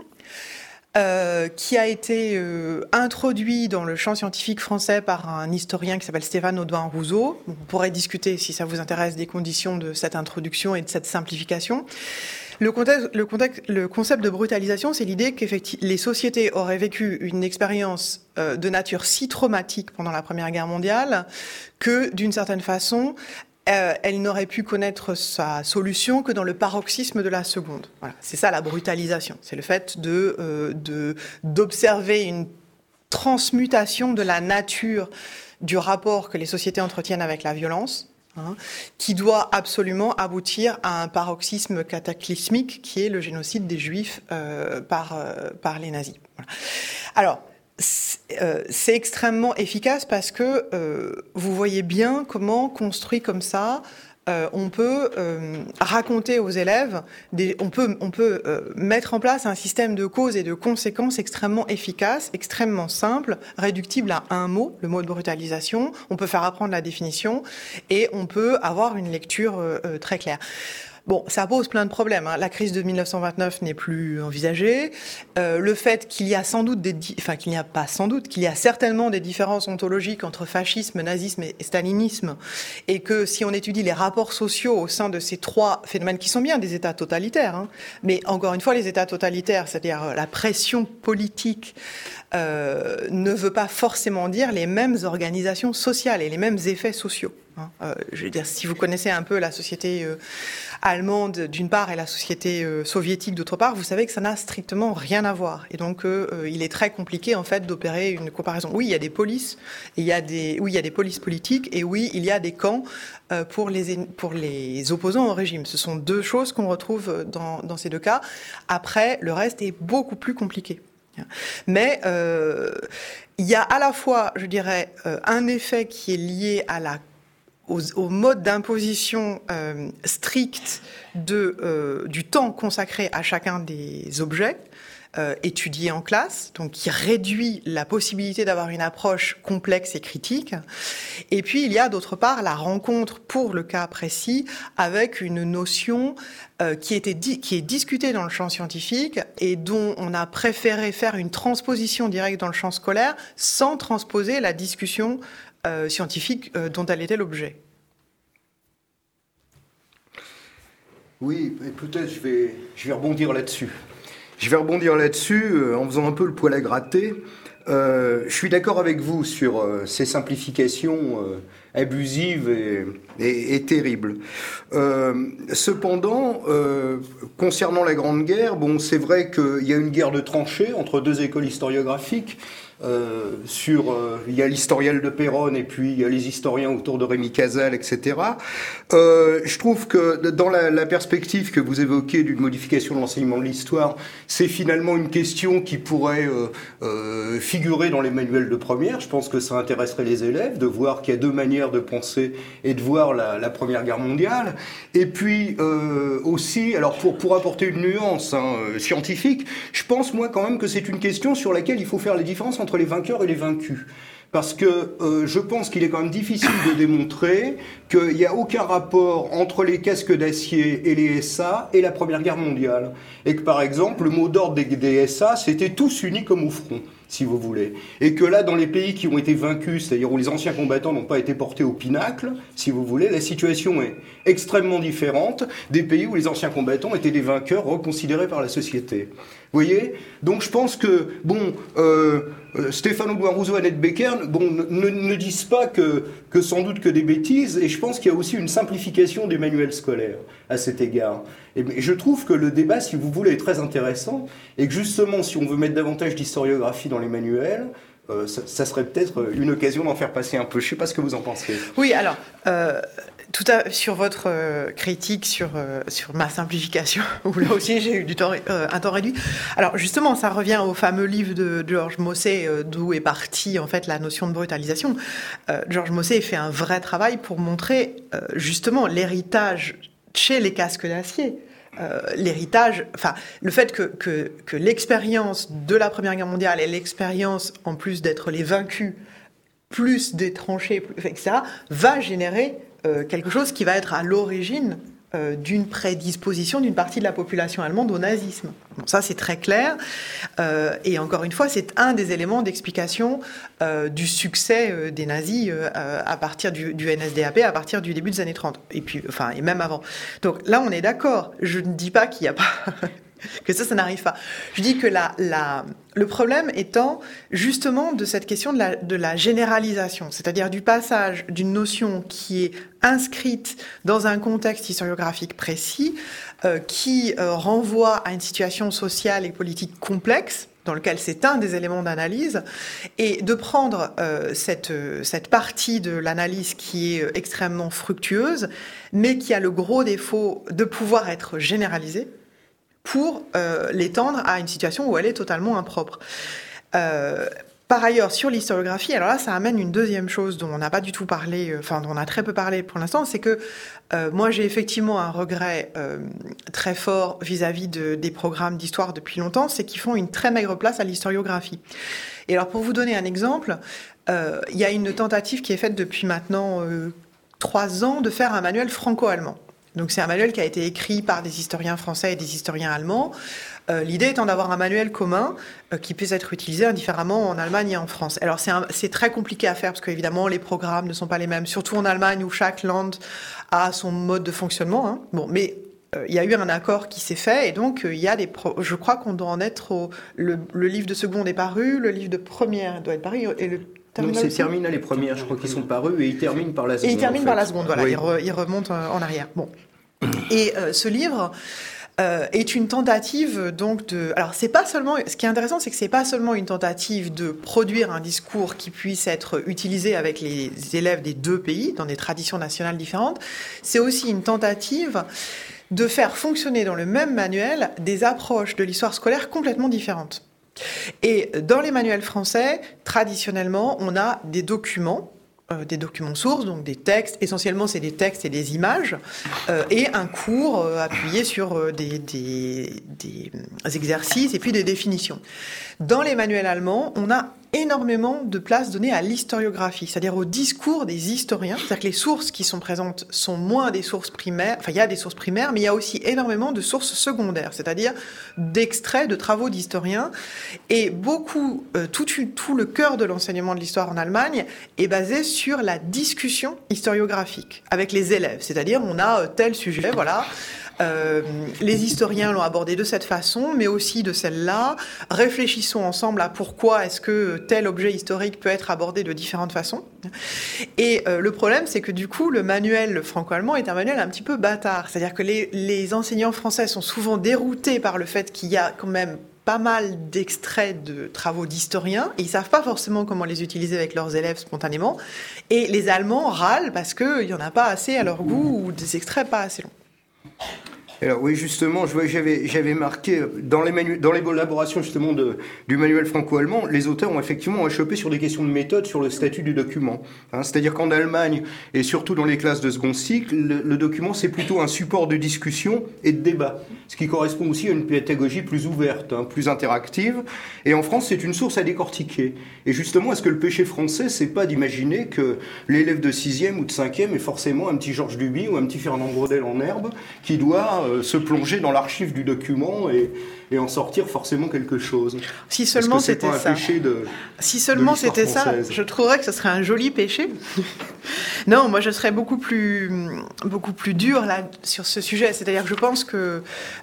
Speaker 2: qui a été introduit dans le champ scientifique français par un historien qui s'appelle Stéphane Audouin-Rousseau. On pourrait discuter, si ça vous intéresse, des conditions de cette introduction et de cette simplification. Le concept de brutalisation, c'est l'idée que les sociétés auraient vécu une expérience de nature si traumatique pendant la Première Guerre mondiale que, d'une certaine façon, elle n'aurait pu connaître sa solution que dans le paroxysme de la seconde. Voilà. C'est ça la brutalisation. C'est le fait d'observer une transmutation de la nature du rapport que les sociétés entretiennent avec la violence, qui doit absolument aboutir à un paroxysme cataclysmique qui est le génocide des Juifs par les nazis. Voilà. Alors, c'est extrêmement efficace parce que vous voyez bien comment, construit comme ça, on peut raconter aux élèves, on peut mettre en place un système de causes et de conséquences extrêmement efficace, extrêmement simple, réductible à un mot, le mot de brutalisation. On peut faire apprendre la définition et on peut avoir une lecture très claire. Bon, ça pose plein de problèmes. La crise de 1929 n'est plus envisagée. Le fait qu'il y a qu'il y a certainement des différences ontologiques entre fascisme, nazisme et stalinisme, et que si on étudie les rapports sociaux au sein de ces trois phénomènes qui sont bien des États totalitaires, mais encore une fois, les États totalitaires, c'est-à-dire la pression politique, ne veut pas forcément dire les mêmes organisations sociales et les mêmes effets sociaux. Je veux dire, si vous connaissez un peu la société allemande d'une part et la société soviétique d'autre part, vous savez que ça n'a strictement rien à voir. Et donc, il est très compliqué en fait d'opérer une comparaison. Oui, il y a des polices, il y a des polices politiques, et oui, il y a des camps pour les opposants au régime. Ce sont deux choses qu'on retrouve dans ces deux cas. Après, le reste est beaucoup plus compliqué. Mais il y a à la fois, je dirais, un effet qui est lié au mode d'imposition strict du temps consacré à chacun des objets étudiés en classe, donc qui réduit la possibilité d'avoir une approche complexe et critique. Et puis il y a d'autre part la rencontre, pour le cas précis, avec une notion qui est discutée dans le champ scientifique et dont on a préféré faire une transposition directe dans le champ scolaire sans transposer la discussion scientifique dont elle était l'objet.
Speaker 4: Oui, peut-être je vais rebondir là-dessus. En faisant un peu le poil à gratter. Je suis d'accord avec vous sur ces simplifications abusives et terribles. Cependant, concernant la Grande Guerre, bon, c'est vrai qu'il y a une guerre de tranchées entre deux écoles historiographiques. Il y a l'historiel de Péronne et puis il y a les historiens autour de Rémi Casal, etc. Je trouve que dans la perspective que vous évoquez d'une modification de l'enseignement de l'histoire, c'est finalement une question qui pourrait figurer dans les manuels de première. Je pense que ça intéresserait les élèves de voir qu'il y a deux manières de penser et de voir la Première Guerre mondiale. Et puis aussi, alors pour apporter une nuance scientifique, je pense moi quand même que c'est une question sur laquelle il faut faire la différence entre les vainqueurs et les vaincus. Parce que je pense qu'il est quand même difficile de démontrer qu'il n'y a aucun rapport entre les casques d'acier et les SA et la Première Guerre mondiale. Et que par exemple, le mot d'ordre des SA, c'était tous unis comme au front, si vous voulez. Et que là, dans les pays qui ont été vaincus, c'est-à-dire où les anciens combattants n'ont pas été portés au pinacle, si vous voulez, la situation est extrêmement différente des pays où les anciens combattants étaient des vainqueurs reconsidérés par la société. Vous voyez ? Donc je pense que, bon, Stéphane Rousseau, Annette Becker, bon, ne disent pas que sans doute que des bêtises, et je pense qu'il y a aussi une simplification des manuels scolaires à cet égard. Et je trouve que le débat, si vous voulez, est très intéressant, et que justement, si on veut mettre davantage d'historiographie dans les manuels, ça serait peut-être une occasion d'en faire passer un peu. Je ne sais pas ce que vous en pensez.
Speaker 2: Oui, alors, sur votre critique sur ma simplification, où là aussi j'ai eu un temps réduit. Alors justement, ça revient au fameux livre de Georges Mossé, d'où est partie en fait la notion de brutalisation. Georges Mossé fait un vrai travail pour montrer justement l'héritage chez les casques d'acier. L'héritage, enfin, le fait que l'expérience de la Première Guerre mondiale et l'expérience, en plus d'être les vaincus, plus des tranchées, etc., va générer quelque chose qui va être à l'origine d'une prédisposition d'une partie de la population allemande au nazisme. Bon, ça, c'est très clair. Et encore une fois, c'est un des éléments d'explication du succès des nazis à partir du NSDAP, à partir du début des années 30. Et puis, et même avant. Donc là, on est d'accord. Je ne dis pas qu'il n'y a pas... que ça n'arrive pas. Je dis que le problème étant justement de cette question de la généralisation, c'est-à-dire du passage d'une notion qui est inscrite dans un contexte historiographique précis, qui renvoie à une situation sociale et politique complexe, dans lequel c'est un des éléments d'analyse, et de prendre cette partie de l'analyse qui est extrêmement fructueuse, mais qui a le gros défaut de pouvoir être généralisée, pour l'étendre à une situation où elle est totalement impropre. Par ailleurs, sur l'historiographie, alors là, ça amène une deuxième chose dont on n'a pas du tout parlé, dont on a très peu parlé pour l'instant, c'est que moi, j'ai effectivement un regret très fort vis-à-vis des programmes d'histoire depuis longtemps, c'est qu'ils font une très maigre place à l'historiographie. Et alors, pour vous donner un exemple, il y a une tentative qui est faite depuis maintenant 3 ans de faire un manuel franco-allemand. Donc c'est un manuel qui a été écrit par des historiens français et des historiens allemands. L'idée étant d'avoir un manuel commun qui puisse être utilisé indifféremment en Allemagne et en France. Alors c'est très compliqué à faire parce qu'évidemment les programmes ne sont pas les mêmes, surtout en Allemagne où chaque land a son mode de fonctionnement. Hein. Bon, mais il y a eu un accord qui s'est fait et donc il y a je crois qu'on doit en être le livre de seconde est paru, le livre de première doit être paru et le
Speaker 4: non, c'est Terminal les premières, je crois qu'ils sont parus, et ils terminent par la seconde.
Speaker 2: Et ils terminent par la seconde, voilà,
Speaker 4: oui.
Speaker 2: ils remontent en arrière. Bon. Et ce livre est une tentative donc de... Alors, c'est pas seulement... Ce qui est intéressant, c'est que c'est pas seulement une tentative de produire un discours qui puisse être utilisé avec les élèves des 2 pays, dans des traditions nationales différentes, c'est aussi une tentative de faire fonctionner dans le même manuel des approches de l'histoire scolaire complètement différentes. Et dans les manuels français, traditionnellement, on a des documents sources, donc des textes, essentiellement c'est des textes et des images, et un cours appuyé sur des exercices et puis des définitions. Dans les manuels allemands, on a énormément de place donnée à l'historiographie, c'est-à-dire au discours des historiens, c'est-à-dire que les sources qui sont présentes sont moins des sources primaires, il y a des sources primaires, mais il y a aussi énormément de sources secondaires, c'est-à-dire d'extraits de travaux d'historiens, et beaucoup, tout le cœur de l'enseignement de l'histoire en Allemagne est basé sur la discussion historiographique avec les élèves, c'est-à-dire on a tel sujet, voilà. Les historiens l'ont abordé de cette façon, mais aussi de celle-là. Réfléchissons ensemble à pourquoi est-ce que tel objet historique peut être abordé de différentes façons. Et le problème, c'est que du coup, le manuel franco-allemand est un manuel un petit peu bâtard. C'est-à-dire que les enseignants français sont souvent déroutés par le fait qu'il y a quand même pas mal d'extraits de travaux d'historiens et ils savent pas forcément comment les utiliser avec leurs élèves spontanément. Et les Allemands râlent parce qu'il y en a pas assez à leur goût ou des extraits pas assez longs.
Speaker 4: Alors oui, justement, j'avais marqué dans l'élaboration justement du manuel franco-allemand, les auteurs ont effectivement échappé sur des questions de méthode sur le statut du document. C'est-à-dire qu'en Allemagne, et surtout dans les classes de second cycle, le document c'est plutôt un support de discussion et de débat, ce qui correspond aussi à une pédagogie plus ouverte, plus interactive. Et en France, c'est une source à décortiquer. Et justement, est-ce que le péché français, c'est pas d'imaginer que l'élève de 6e ou de 5e est forcément un petit Georges Duby ou un petit Fernand Braudel en herbe qui doit se plonger dans l'archive du document et en sortir forcément quelque chose.
Speaker 2: Si seulement c'était ça. Si seulement c'était ça, je trouverais que ce serait un joli péché. Non, moi je serais beaucoup plus dur là sur ce sujet. C'est-à-dire que je pense que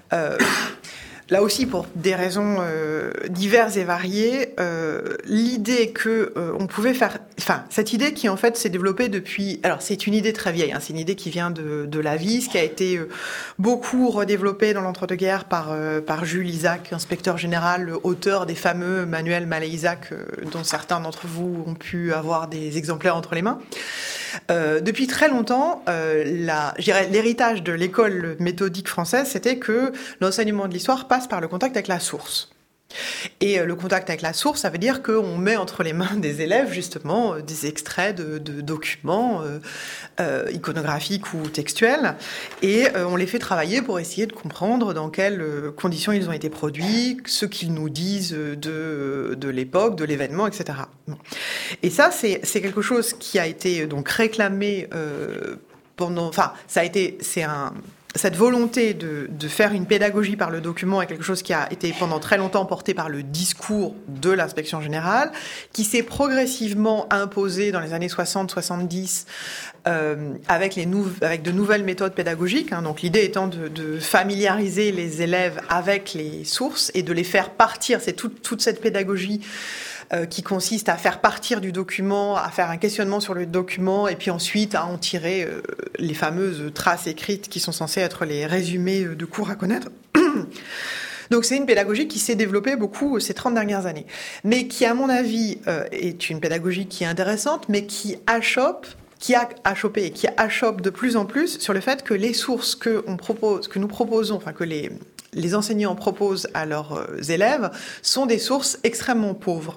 Speaker 2: là aussi, pour des raisons diverses et variées, l'idée que on pouvait faire... Enfin, cette idée qui, en fait, s'est développée depuis... Alors, c'est une idée très vieille, c'est une idée qui vient de la Wyss, qui a été beaucoup redéveloppée dans l'entre-deux-guerres par Jules Isaac, inspecteur général, auteur des fameux manuels Mallet-Isaac, dont certains d'entre vous ont pu avoir des exemplaires entre les mains. Depuis très longtemps, l'héritage de l'école méthodique française, c'était que l'enseignement de l'histoire passe par le contact avec la source. Et le contact avec la source, ça veut dire qu'on met entre les mains des élèves, justement, des extraits de documents iconographiques ou textuels, et on les fait travailler pour essayer de comprendre dans quelles conditions ils ont été produits, ce qu'ils nous disent de l'époque, de l'événement, etc. Bon. Et ça, c'est quelque chose qui a été donc réclamé c'est cette volonté de faire une pédagogie par le document est quelque chose qui a été pendant très longtemps porté par le discours de l'inspection générale, qui s'est progressivement imposé dans les années 60-70 avec de nouvelles méthodes pédagogiques. Donc l'idée étant de familiariser les élèves avec les sources et de les faire partir. C'est toute cette pédagogie qui consiste à faire partir du document, à faire un questionnement sur le document, et puis ensuite à en tirer les fameuses traces écrites qui sont censées être les résumés de cours à connaître. Donc c'est une pédagogie qui s'est développée beaucoup ces 30 dernières années, mais qui, à mon avis, est une pédagogie qui est intéressante, mais qui a achoppé et qui achoppe de plus en plus sur le fait que les sources que nous proposons, enfin que les enseignants proposent à leurs élèves, sont des sources extrêmement pauvres.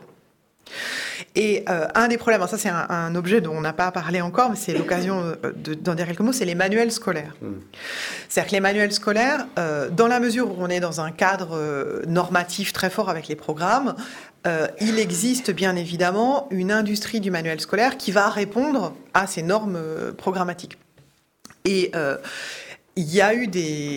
Speaker 2: Et un des problèmes, ça c'est un objet dont on n'a pas parlé encore, mais c'est l'occasion d'en dire quelques mots, c'est les manuels scolaires. C'est-à-dire que les manuels scolaires, dans la mesure où on est dans un cadre normatif très fort avec les programmes, il existe bien évidemment une industrie du manuel scolaire qui va répondre à ces normes programmatiques. Et il y a eu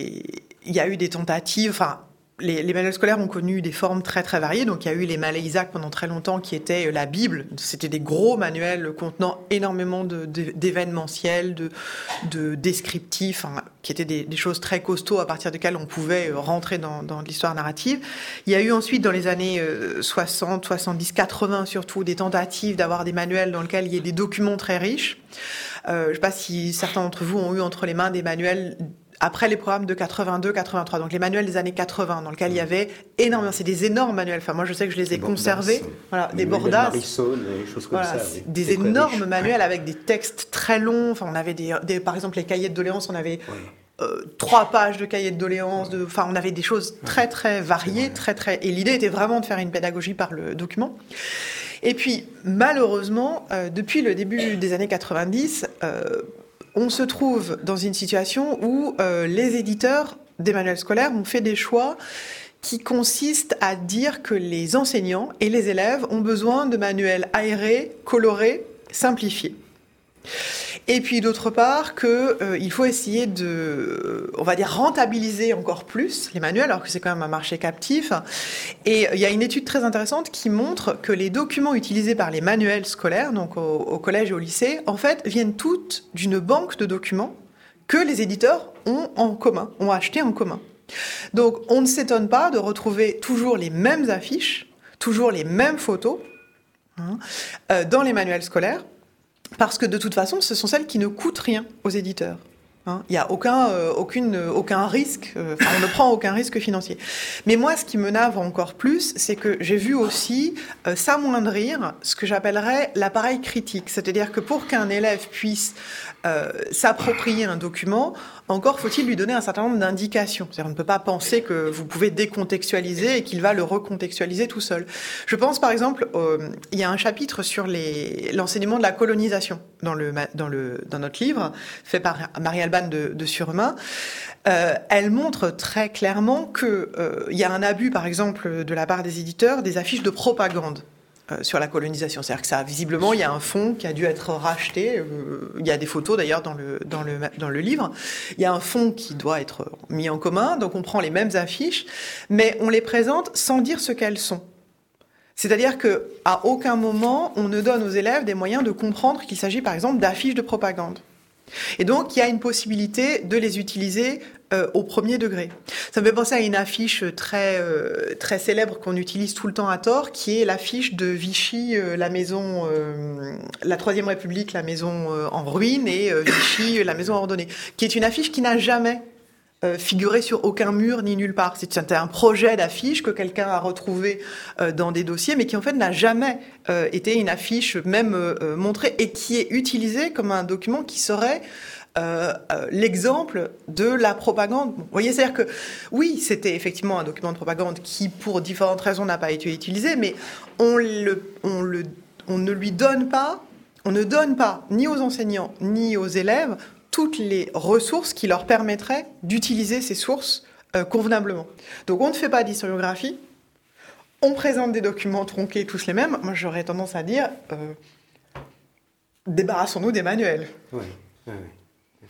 Speaker 2: des tentatives, enfin, les manuels scolaires ont connu des formes très très variées. Donc il y a eu les Malais Isaac pendant très longtemps qui étaient la Bible. C'était des gros manuels contenant énormément d'événementiels, de descriptifs, qui étaient des choses très costauds à partir desquelles on pouvait rentrer dans l'histoire narrative. Il y a eu ensuite dans les années 60, 70, 80 surtout des tentatives d'avoir des manuels dans lesquels il y ait des documents très riches. Je ne sais pas si certains d'entre vous ont eu entre les mains des manuels après les programmes de 82, 83, donc les manuels des années 80, dans lesquels il y avait énormément, c'est des énormes manuels. Enfin, moi, je sais que je les ai conservés. Voilà, des Bordas.
Speaker 4: Des choses comme ça. Oui.
Speaker 2: Des énormes manuels avec des textes très longs. Enfin, on avait par exemple, les cahiers de doléances, on avait 3 pages de cahiers de doléances. Enfin, on avait des choses très, très variées, et l'idée était vraiment de faire une pédagogie par le document. Et puis, malheureusement, depuis le début des années 90, on se trouve dans une situation où les éditeurs des manuels scolaires ont fait des choix qui consistent à dire que les enseignants et les élèves ont besoin de manuels aérés, colorés, simplifiés. Et puis d'autre part qu'il faut essayer de, on va dire, rentabiliser encore plus les manuels, alors que c'est quand même un marché captif. Et il y a une étude très intéressante qui montre que les documents utilisés par les manuels scolaires, donc au collège et au lycée, en fait, viennent toutes d'une banque de documents que les éditeurs ont en commun, ont acheté en commun. Donc on ne s'étonne pas de retrouver toujours les mêmes affiches, toujours les mêmes photos dans les manuels scolaires, parce que de toute façon, ce sont celles qui ne coûtent rien aux éditeurs. Il n'y a aucun risque, on ne prend aucun risque financier. Mais moi, ce qui me navre encore plus, c'est que j'ai vu aussi s'amoindrir ce que j'appellerais l'appareil critique. C'est-à-dire que pour qu'un élève puisse s'approprier un document, encore faut-il lui donner un certain nombre d'indications. C'est-à-dire on ne peut pas penser que vous pouvez décontextualiser et qu'il va le recontextualiser tout seul. Je pense par exemple, il y a un chapitre sur l'enseignement de la colonisation dans notre livre, fait par Marie-Alban de Surmain. Elle montre très clairement qu'il y a un abus, par exemple, de la part des éditeurs, des affiches de propagande sur la colonisation. C'est-à-dire que ça, visiblement, il y a un fonds qui a dû être racheté. Il y a des photos, d'ailleurs, dans le livre. Il y a un fonds qui doit être mis en commun. Donc, on prend les mêmes affiches, mais on les présente sans dire ce qu'elles sont. C'est-à-dire qu'à aucun moment, on ne donne aux élèves des moyens de comprendre qu'il s'agit, par exemple, d'affiches de propagande. Et donc, il y a une possibilité de les utiliser au premier degré. Ça me fait penser à une affiche très célèbre qu'on utilise tout le temps à tort, qui est l'affiche de Vichy, la maison, la Troisième République, la maison en ruine, et Vichy, la maison ordonnée, qui est une affiche qui n'a jamais figuré sur aucun mur ni nulle part. C'était un projet d'affiche que quelqu'un a retrouvé dans des dossiers, mais qui en fait n'a jamais été une affiche même montrée, et qui est utilisée comme un document qui serait l'exemple de la propagande. Vous voyez, c'est-à-dire que oui, c'était effectivement un document de propagande qui, pour différentes raisons, n'a pas été utilisé, mais on ne lui donne pas, on ne donne pas ni aux enseignants ni aux élèves toutes les ressources qui leur permettraient d'utiliser ces sources convenablement. Donc on ne fait pas d'historiographie, on présente des documents tronqués tous les mêmes. Moi j'aurais tendance à dire débarrassons-nous des manuels.
Speaker 4: Oui.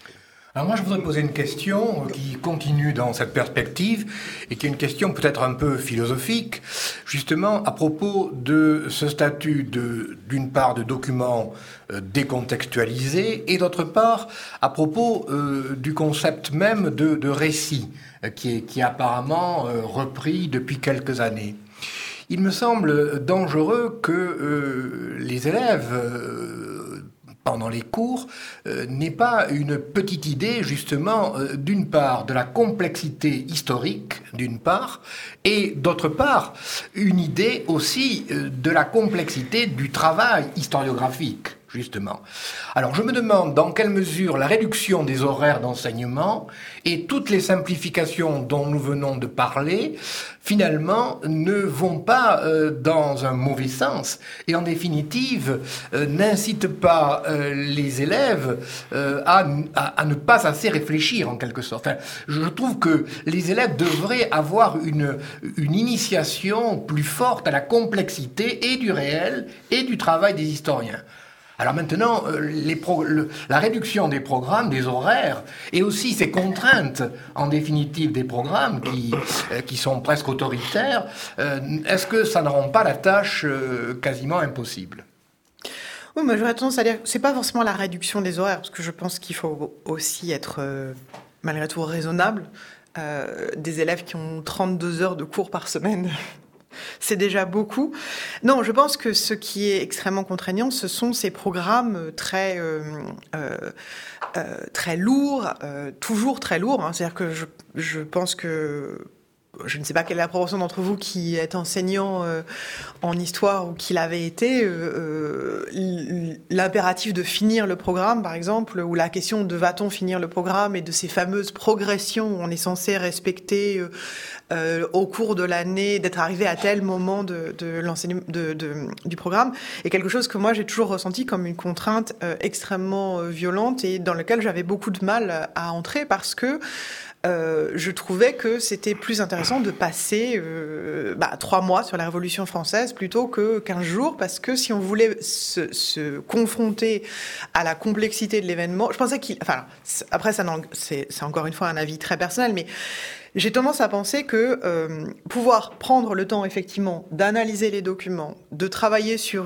Speaker 1: Alors moi, je voudrais poser une question qui continue dans cette perspective et qui est une question peut-être un peu philosophique, justement à propos de ce statut d'une part de document décontextualisé et d'autre part à propos du concept même de récit qui est apparemment repris depuis quelques années. Il me semble dangereux que les élèves pendant les cours, n'est pas une petite idée, justement, d'une part, de la complexité historique, d'une part, et d'autre part, une idée aussi de la complexité du travail historiographique, justement. Alors, je me demande dans quelle mesure la réduction des horaires d'enseignement et toutes les simplifications dont nous venons de parler, finalement, ne vont pas dans un mauvais sens et, en définitive, n'incitent pas les élèves à ne pas assez réfléchir, en quelque sorte. Enfin, je trouve que les élèves devraient avoir une initiation plus forte à la complexité et du réel et du travail des historiens. Alors maintenant, la réduction des programmes, des horaires, et aussi ces contraintes, en définitive, des programmes qui sont presque autoritaires, est-ce que ça ne rend pas la tâche quasiment impossible ?
Speaker 2: Oui, mais j'aurais tendance à dire que c'est pas forcément la réduction des horaires, parce que je pense qu'il faut aussi être, malgré tout, raisonnable. Des élèves qui ont 32 heures de cours par semaine... C'est déjà beaucoup. Non, je pense que ce qui est extrêmement contraignant, ce sont ces programmes très lourds, toujours très lourds. Hein. C'est-à-dire que je pense que... Je ne sais pas quelle est la proportion d'entre vous qui est enseignant en histoire ou qui l'avait été. L'impératif de finir le programme, par exemple, ou la question de va-t-on finir le programme et de ces fameuses progressions où on est censé respecter au cours de l'année, d'être arrivé à tel moment de l'enseignement du programme, est quelque chose que moi j'ai toujours ressenti comme une contrainte extrêmement violente et dans laquelle j'avais beaucoup de mal à entrer parce que je trouvais que c'était plus intéressant de passer 3 mois sur la Révolution française plutôt que 15 jours, parce que si on voulait se confronter à la complexité de l'événement, je pensais après c'est encore une fois un avis très personnel, mais j'ai tendance à penser que pouvoir prendre le temps, effectivement, d'analyser les documents, de travailler sur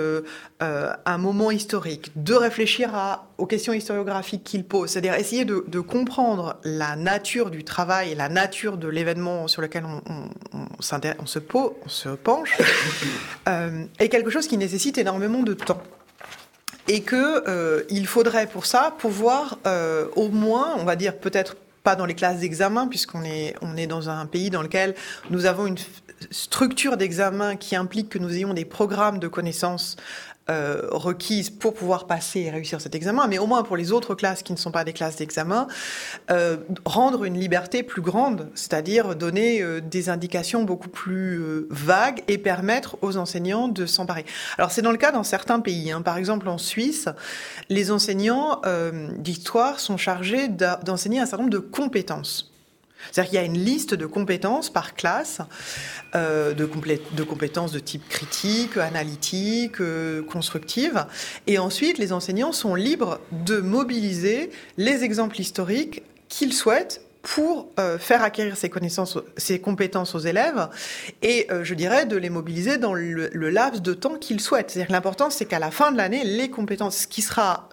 Speaker 2: un moment historique, de réfléchir aux questions historiographiques qu'il pose, c'est-à-dire essayer de comprendre la nature du travail et la nature de l'événement sur lequel on se penche, est quelque chose qui nécessite énormément de temps. Et qu'il faudrait pour ça pouvoir au moins, on va dire peut-être pas dans les classes d'examen, puisqu'on est dans un pays dans lequel nous avons une structure d'examen qui implique que nous ayons des programmes de connaissances requises pour pouvoir passer et réussir cet examen, mais au moins pour les autres classes qui ne sont pas des classes d'examen, rendre une liberté plus grande, c'est-à-dire donner des indications beaucoup plus vagues et permettre aux enseignants de s'emparer. Alors c'est dans le cas dans certains pays, hein. Par exemple en Suisse, les enseignants d'histoire sont chargés d'enseigner un certain nombre de compétences. C'est-à-dire qu'il y a une liste de compétences par classe, de compétences de type critique, analytique, constructive. Et ensuite, les enseignants sont libres de mobiliser les exemples historiques qu'ils souhaitent pour faire acquérir ces compétences aux élèves et, je dirais, de les mobiliser dans le laps de temps qu'ils souhaitent. C'est-à-dire que l'important, c'est qu'à la fin de l'année, les compétences qui sera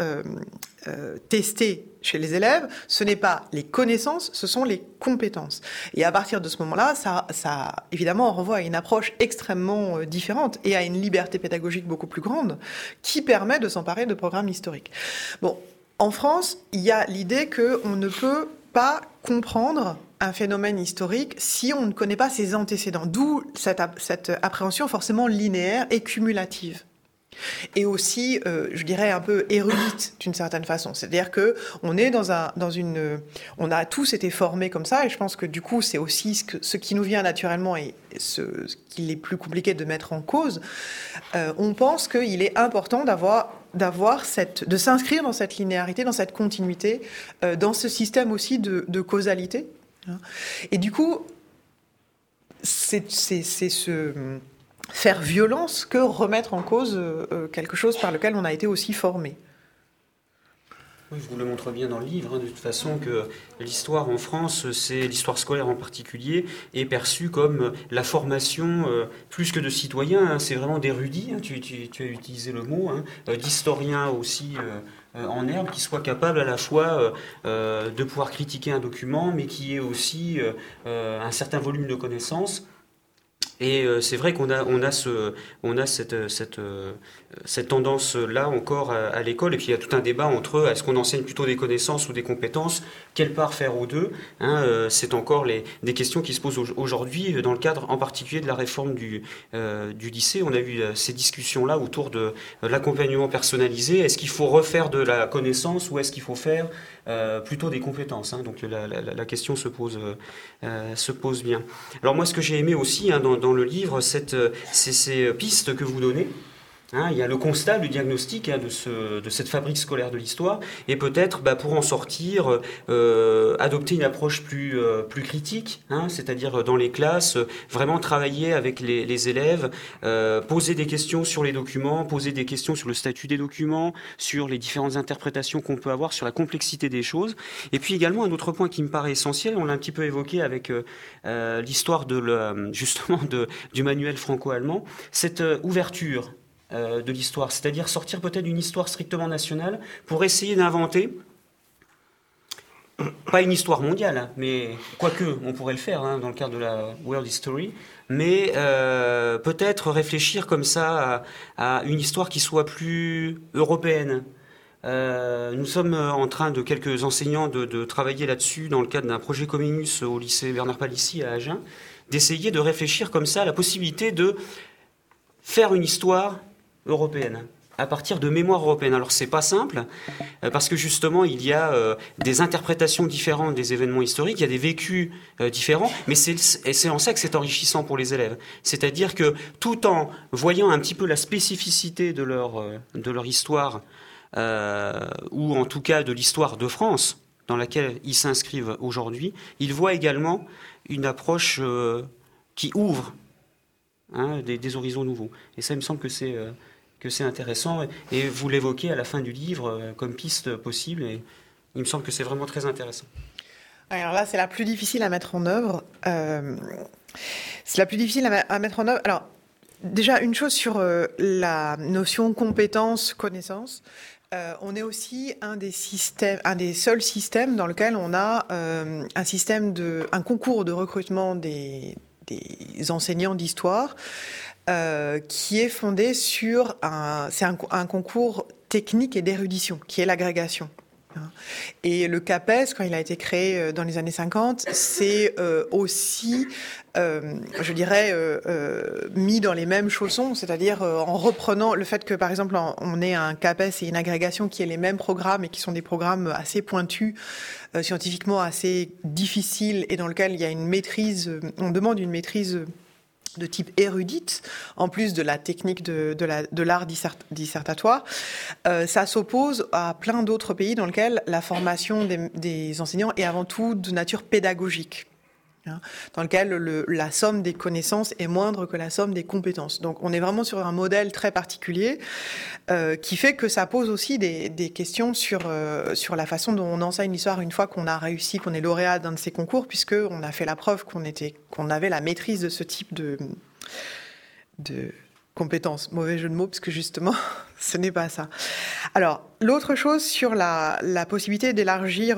Speaker 2: testées chez les élèves, ce n'est pas les connaissances, ce sont les compétences. Et à partir de ce moment-là, ça évidemment renvoie à une approche extrêmement différente et à une liberté pédagogique beaucoup plus grande qui permet de s'emparer de programmes historiques. Bon, en France, il y a l'idée qu'on ne peut pas comprendre un phénomène historique si on ne connaît pas ses antécédents, d'où cette appréhension forcément linéaire et cumulative. Et aussi, je dirais, un peu érudite d'une certaine façon. C'est-à-dire que on est on a tous été formés comme ça, et je pense que du coup, c'est aussi ce qui nous vient naturellement et ce qu'il est plus compliqué de mettre en cause. On pense qu'il est important de s'inscrire dans cette linéarité, dans cette continuité, dans ce système aussi de causalité. Et du coup, c'est faire violence que remettre en cause quelque chose par lequel on a été aussi formé.
Speaker 3: Oui, je vous le montre bien dans le livre, de toute façon, que l'histoire en France, c'est l'histoire scolaire en particulier, est perçue comme la formation plus que de citoyens, c'est vraiment d'érudits, tu as utilisé le mot, d'historiens aussi en herbe, qui soient capables à la fois de pouvoir critiquer un document, mais qui ait aussi un certain volume de connaissances. Et c'est vrai qu'on a cette tendance-là encore à l'école. Et puis il y a tout un débat entre est-ce qu'on enseigne plutôt des connaissances ou des compétences, quelle part faire aux deux. C'est encore des questions qui se posent aujourd'hui dans le cadre en particulier de la réforme du lycée. On a eu ces discussions-là autour de l'accompagnement personnalisé. Est-ce qu'il faut refaire de la connaissance ou est-ce qu'il faut faire plutôt des compétences, Donc la question se pose bien. Alors moi, ce que j'ai aimé aussi dans le livre, c'est ces pistes que vous donnez. Il y a le constat, le diagnostic de cette fabrique scolaire de l'histoire, et peut-être pour en sortir, adopter une approche plus critique, c'est-à-dire dans les classes, vraiment travailler avec les élèves, poser des questions sur les documents, poser des questions sur le statut des documents, sur les différentes interprétations qu'on peut avoir, sur la complexité des choses. Et puis également un autre point qui me paraît essentiel, on l'a un petit peu évoqué avec l'histoire du manuel franco-allemand, cette ouverture de l'histoire, c'est-à-dire sortir peut-être d'une histoire strictement nationale pour essayer d'inventer, pas une histoire mondiale, mais quoique on pourrait le faire dans le cadre de la World History, mais peut-être réfléchir comme ça à une histoire qui soit plus européenne. Nous sommes en train quelques enseignants de travailler là-dessus dans le cadre d'un projet Comenius au lycée Bernard Palissy à Agen, d'essayer de réfléchir comme ça à la possibilité de faire une histoire européenne, à partir de mémoire européenne. Alors c'est pas simple, parce que justement il y a des interprétations différentes des événements historiques, il y a des vécus différents, mais c'est en ça que c'est enrichissant pour les élèves. C'est-à-dire que tout en voyant un petit peu la spécificité de leur histoire, ou en tout cas de l'histoire de France, dans laquelle ils s'inscrivent aujourd'hui, ils voient également une approche qui ouvre des horizons nouveaux. Et ça, il me semble que c'est intéressant. Et vous l'évoquez à la fin du livre comme piste possible. Et il me semble que c'est vraiment très intéressant.
Speaker 2: Alors là, c'est la plus difficile à mettre en œuvre. C'est la plus difficile à mettre en œuvre. Alors, déjà, une chose sur la notion compétence-connaissance. On est aussi un des seuls systèmes dans lequel on a un concours de recrutement des enseignants d'histoire qui est fondé sur un concours technique et d'érudition, qui est l'agrégation. Et le CAPES, quand il a été créé dans les années 50, c'est aussi, je dirais, mis dans les mêmes chaussons, c'est-à-dire en reprenant le fait que, par exemple, on ait un CAPES et une agrégation qui aient les mêmes programmes et qui sont des programmes assez pointus, scientifiquement assez difficiles, et dans lequel il y a une maîtrise, on demande une maîtrise de type érudite, en plus de la technique de l'art dissertatoire. Ça s'oppose à plein d'autres pays dans lesquels la formation des enseignants est avant tout de nature pédagogique, dans lequel la somme des connaissances est moindre que la somme des compétences. Donc on est vraiment sur un modèle très particulier qui fait que ça pose aussi des questions sur la façon dont on enseigne l'histoire une fois qu'on a réussi, qu'on est lauréat d'un de ces concours, puisqu'on a fait la preuve qu'on avait la maîtrise de ce type de compétences. Mauvais jeu de mots, parce que justement, ce n'est pas ça. Alors, l'autre chose sur la possibilité d'élargir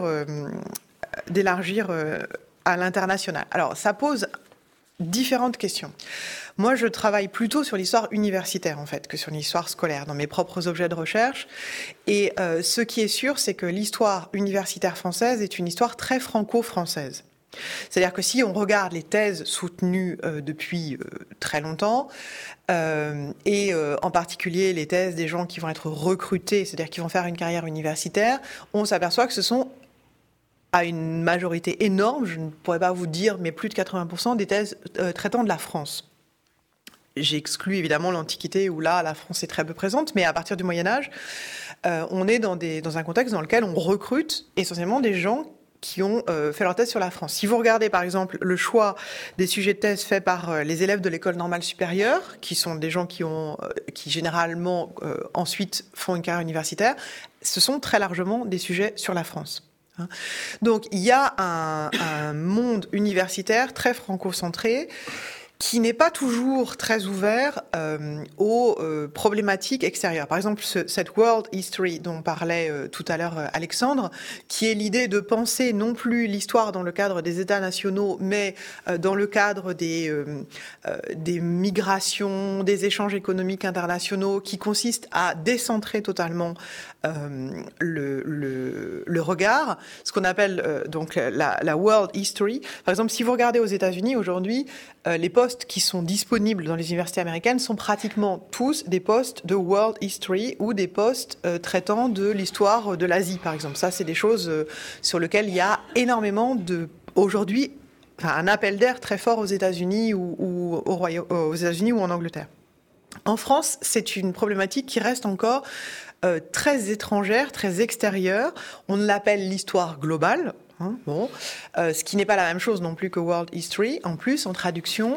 Speaker 2: à l'international. Alors, ça pose différentes questions. Moi, je travaille plutôt sur l'histoire universitaire, en fait, que sur l'histoire scolaire, dans mes propres objets de recherche. Et ce qui est sûr, c'est que l'histoire universitaire française est une histoire très franco-française. C'est-à-dire que si on regarde les thèses soutenues depuis très longtemps, et en particulier les thèses des gens qui vont être recrutés, c'est-à-dire qui vont faire une carrière universitaire, on s'aperçoit que ce sont à une majorité énorme, je ne pourrais pas vous dire, mais plus de 80% des thèses traitant de la France. J'exclus évidemment l'Antiquité, où là, la France est très peu présente, mais à partir du Moyen-Âge, on est dans un contexte dans lequel on recrute essentiellement des gens qui ont fait leur thèse sur la France. Si vous regardez par exemple le choix des sujets de thèse faits par les élèves de l'école normale supérieure, qui sont des gens qui généralement ensuite font une carrière universitaire, ce sont très largement des sujets sur la France. Donc il y a un monde universitaire très franco-centré qui n'est pas toujours très ouvert aux problématiques extérieures. Par exemple, cette World History dont parlait tout à l'heure Alexandre, qui est l'idée de penser non plus l'histoire dans le cadre des États nationaux, mais dans le cadre des migrations, des échanges économiques internationaux, qui consiste à décentrer totalement le regard, ce qu'on appelle donc la World History. Par exemple, si vous regardez aux États-Unis aujourd'hui, les postes qui sont disponibles dans les universités américaines sont pratiquement tous des postes de World History ou des postes traitant de l'histoire de l'Asie, par exemple. Ça, c'est des choses sur lesquelles il y a énormément aujourd'hui, un appel d'air très fort aux États-Unis ou aux États-Unis ou en Angleterre. En France, c'est une problématique qui reste encore très étrangère, très extérieure. On l'appelle l'histoire globale. Ce qui n'est pas la même chose non plus que World History, en plus, en traduction.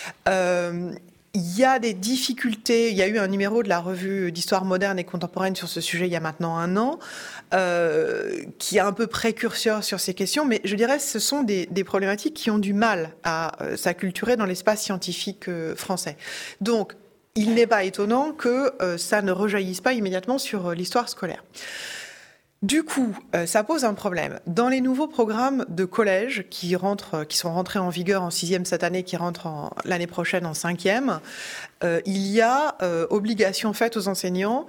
Speaker 2: Il y a des difficultés. Il y a eu un numéro de la revue d'histoire moderne et contemporaine sur ce sujet il y a maintenant 1 an, qui est un peu précurseur sur ces questions, mais je dirais que ce sont des problématiques qui ont du mal à s'acculturer dans l'espace scientifique français. Donc, il n'est pas étonnant que ça ne rejaillisse pas immédiatement sur l'histoire scolaire. Du coup, ça pose un problème. Dans les nouveaux programmes de collège qui sont rentrés en vigueur en 6e cette année, qui rentrent l'année prochaine en 5e, il y a obligation faite aux enseignants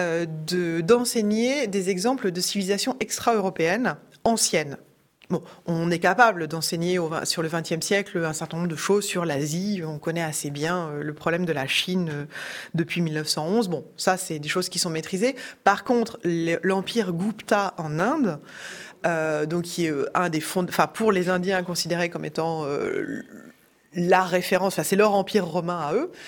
Speaker 2: d'enseigner des exemples de civilisations extra-européennes anciennes. Bon, on est capable d'enseigner sur le XXe siècle un certain nombre de choses sur l'Asie. On connaît assez bien le problème de la Chine depuis 1911. Bon, ça, c'est des choses qui sont maîtrisées. Par contre, l'empire Gupta en Inde, donc qui est un des fonds, enfin pour les Indiens considéré comme étant la référence, c'est leur empire romain à eux.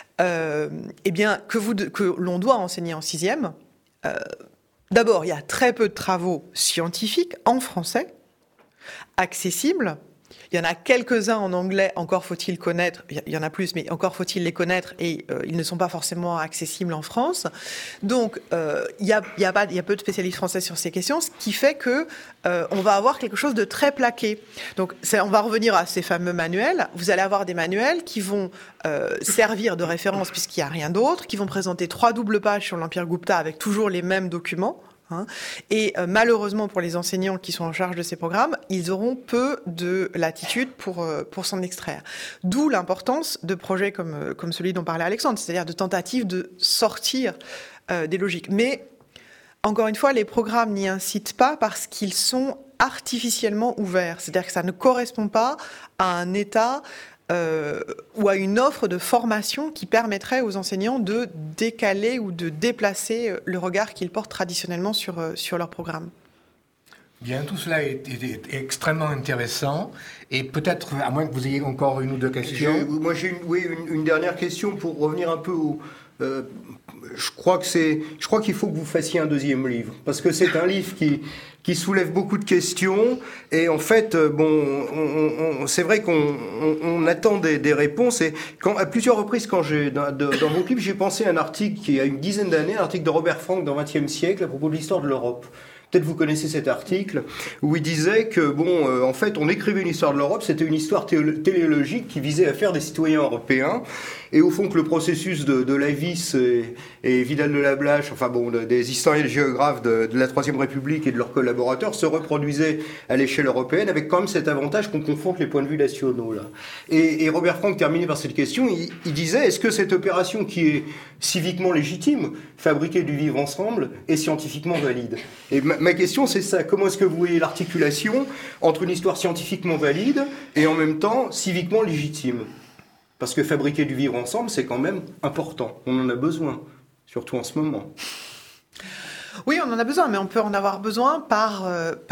Speaker 2: Eh bien, que l'on doit enseigner en 6e. D'abord, il y a très peu de travaux scientifiques en français accessibles. Il y en a quelques-uns en anglais, encore faut-il connaître, il y en a plus, mais encore faut-il les connaître, et ils ne sont pas forcément accessibles en France. Donc, il y a peu de spécialistes français sur ces questions, ce qui fait que on va avoir quelque chose de très plaqué. Donc, on va revenir à ces fameux manuels. Vous allez avoir des manuels qui vont servir de référence, puisqu'il n'y a rien d'autre, qui vont présenter 3 doubles pages sur l'Empire Gupta avec toujours les mêmes documents. Et malheureusement pour les enseignants qui sont en charge de ces programmes, ils auront peu de latitude pour s'en extraire. D'où l'importance de projets comme celui dont parlait Alexandre, c'est-à-dire de tentatives de sortir des logiques. Mais encore une fois, les programmes n'y incitent pas parce qu'ils sont artificiellement ouverts. C'est-à-dire que ça ne correspond pas à un état ou à une offre de formation qui permettrait aux enseignants de décaler ou de déplacer le regard qu'ils portent traditionnellement sur leur programme.
Speaker 1: Bien, tout cela est extrêmement intéressant. Et peut-être, à moins que vous ayez encore une ou deux questions.
Speaker 4: Moi, j'ai une dernière question pour revenir un peu au... je crois qu'il faut que vous fassiez un 2e livre, parce que c'est un livre qui soulève beaucoup de questions, et en fait, c'est vrai qu'on attend des réponses, et à plusieurs reprises, dans mon livre, j'ai pensé à un article qui a une dizaine d'années, un article de Robert Frank dans le XXe siècle, à propos de l'histoire de l'Europe. Peut-être vous connaissez cet article, où il disait que, en fait, on écrivait une histoire de l'Europe, c'était une histoire téléologique qui visait à faire des citoyens européens, et au fond que le processus de Lavis et Vidal de la Blache, des historiens et géographes de la Troisième République et de leurs collaborateurs se reproduisait à l'échelle européenne, avec quand même cet avantage qu'on confronte les points de vue nationaux, là. Et Robert Frank terminait par cette question, il disait, est-ce que cette opération qui est civiquement légitime, fabriquer du vivre ensemble, est scientifiquement valide? Et ma question, c'est ça. Comment est-ce que vous voyez l'articulation entre une histoire scientifiquement valide et en même temps civiquement légitime? Parce que fabriquer du vivre ensemble, c'est quand même important. On en a besoin, surtout en ce moment.
Speaker 2: Oui, on en a besoin, mais on peut en avoir besoin par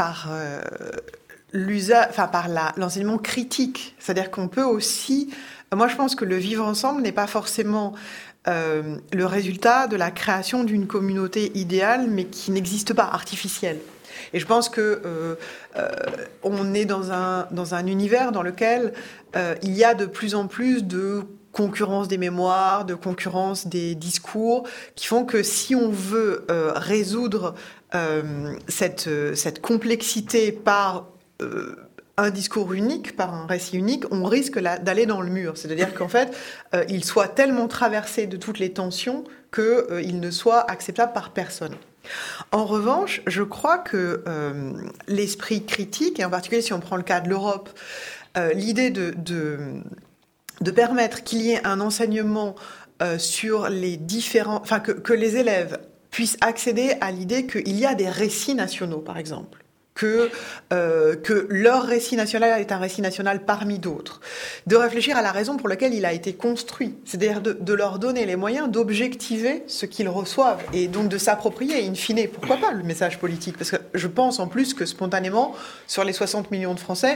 Speaker 2: l'enseignement critique. C'est-à-dire qu'on peut aussi... Moi, je pense que le vivre ensemble n'est pas forcément... le résultat de la création d'une communauté idéale, mais qui n'existe pas, artificielle. Et je pense que on est dans un univers dans lequel il y a de plus en plus de concurrence des mémoires, de concurrence des discours, qui font que si on veut résoudre cette complexité par un discours unique, par un récit unique, on risque d'aller dans le mur. C'est-à-dire qu'en fait, il soit tellement traversé de toutes les tensions qu'il ne soit acceptable par personne. En revanche, je crois que l'esprit critique, et en particulier si on prend le cas de l'Europe, l'idée de permettre qu'il y ait un enseignement sur les différents... Enfin, que les élèves puissent accéder à l'idée qu'il y a des récits nationaux, par exemple. Que leur récit national est un récit national parmi d'autres. De réfléchir à la raison pour laquelle il a été construit. C'est-à-dire de leur donner les moyens d'objectiver ce qu'ils reçoivent et donc de s'approprier, in fine, pourquoi pas, le message politique. Parce que je pense en plus que spontanément, sur les 60 millions de Français,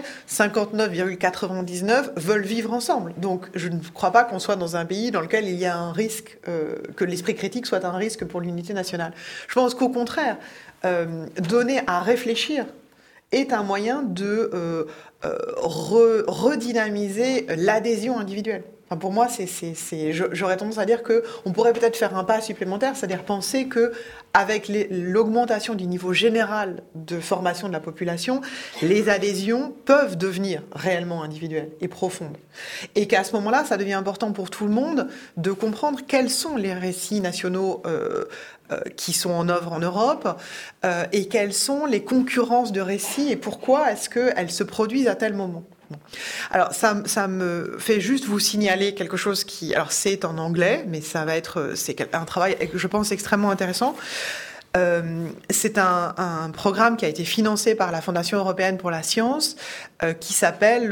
Speaker 2: 59,99 veulent vivre ensemble. Donc je ne crois pas qu'on soit dans un pays dans lequel il y a un risque, que l'esprit critique soit un risque pour l'unité nationale. Je pense qu'au contraire, donner à réfléchir est un moyen de redynamiser l'adhésion individuelle. Enfin, pour moi, j'aurais tendance à dire qu'on pourrait peut-être faire un pas supplémentaire, c'est-à-dire penser qu'avec l'augmentation du niveau général de formation de la population, les adhésions peuvent devenir réellement individuelles et profondes. Et qu'à ce moment-là, ça devient important pour tout le monde de comprendre quels sont les récits nationaux qui sont en œuvre en Europe et quelles sont les concurrences de récits et pourquoi est-ce qu'elles se produisent à tel moment. Bon. Alors ça me fait juste vous signaler quelque chose qui, alors c'est en anglais, mais c'est un travail, je pense, extrêmement intéressant. C'est un programme qui a été financé par la Fondation européenne pour la science, qui s'appelle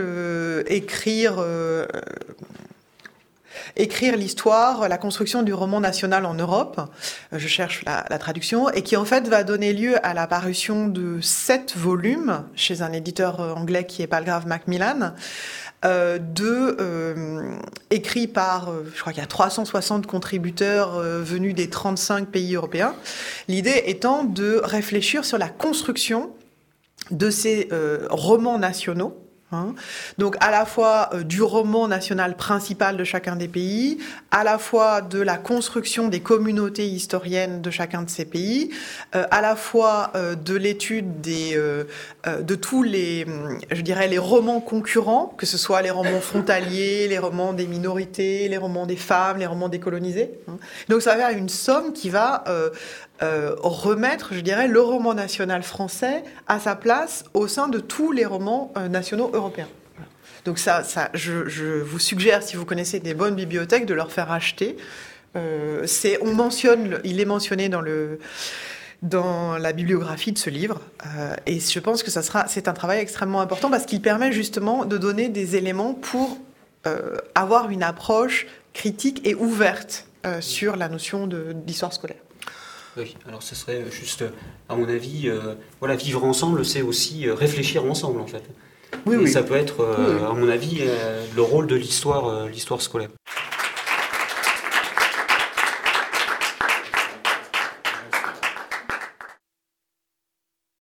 Speaker 2: Écrire l'histoire, la construction du roman national en Europe. Je cherche la traduction. Et qui, en fait, va donner lieu à la parution de 7 volumes chez un éditeur anglais qui est Palgrave Macmillan, écrits par, je crois qu'il y a 360 contributeurs venus des 35 pays européens. L'idée étant de réfléchir sur la construction de ces romans nationaux. Donc à la fois du roman national principal de chacun des pays, à la fois de la construction des communautés historiennes de chacun de ces pays, à la fois de l'étude de tous les, je dirais, les romans concurrents, que ce soit les romans frontaliers, les romans des minorités, les romans des femmes, les romans décolonisés. Donc ça va faire une somme qui va remettre, je dirais, le roman national français à sa place au sein de tous les romans nationaux européens. Donc je vous suggère, si vous connaissez des bonnes bibliothèques, de leur faire acheter. Il est mentionné dans la bibliographie de ce livre, et je pense que c'est un travail extrêmement important parce qu'il permet justement de donner des éléments pour avoir une approche critique et ouverte sur la notion d'histoire scolaire.
Speaker 3: Oui, alors ce serait juste, à mon avis, vivre ensemble, c'est aussi réfléchir ensemble, en fait. Oui. Ça peut être, à mon avis, le rôle de l'histoire scolaire.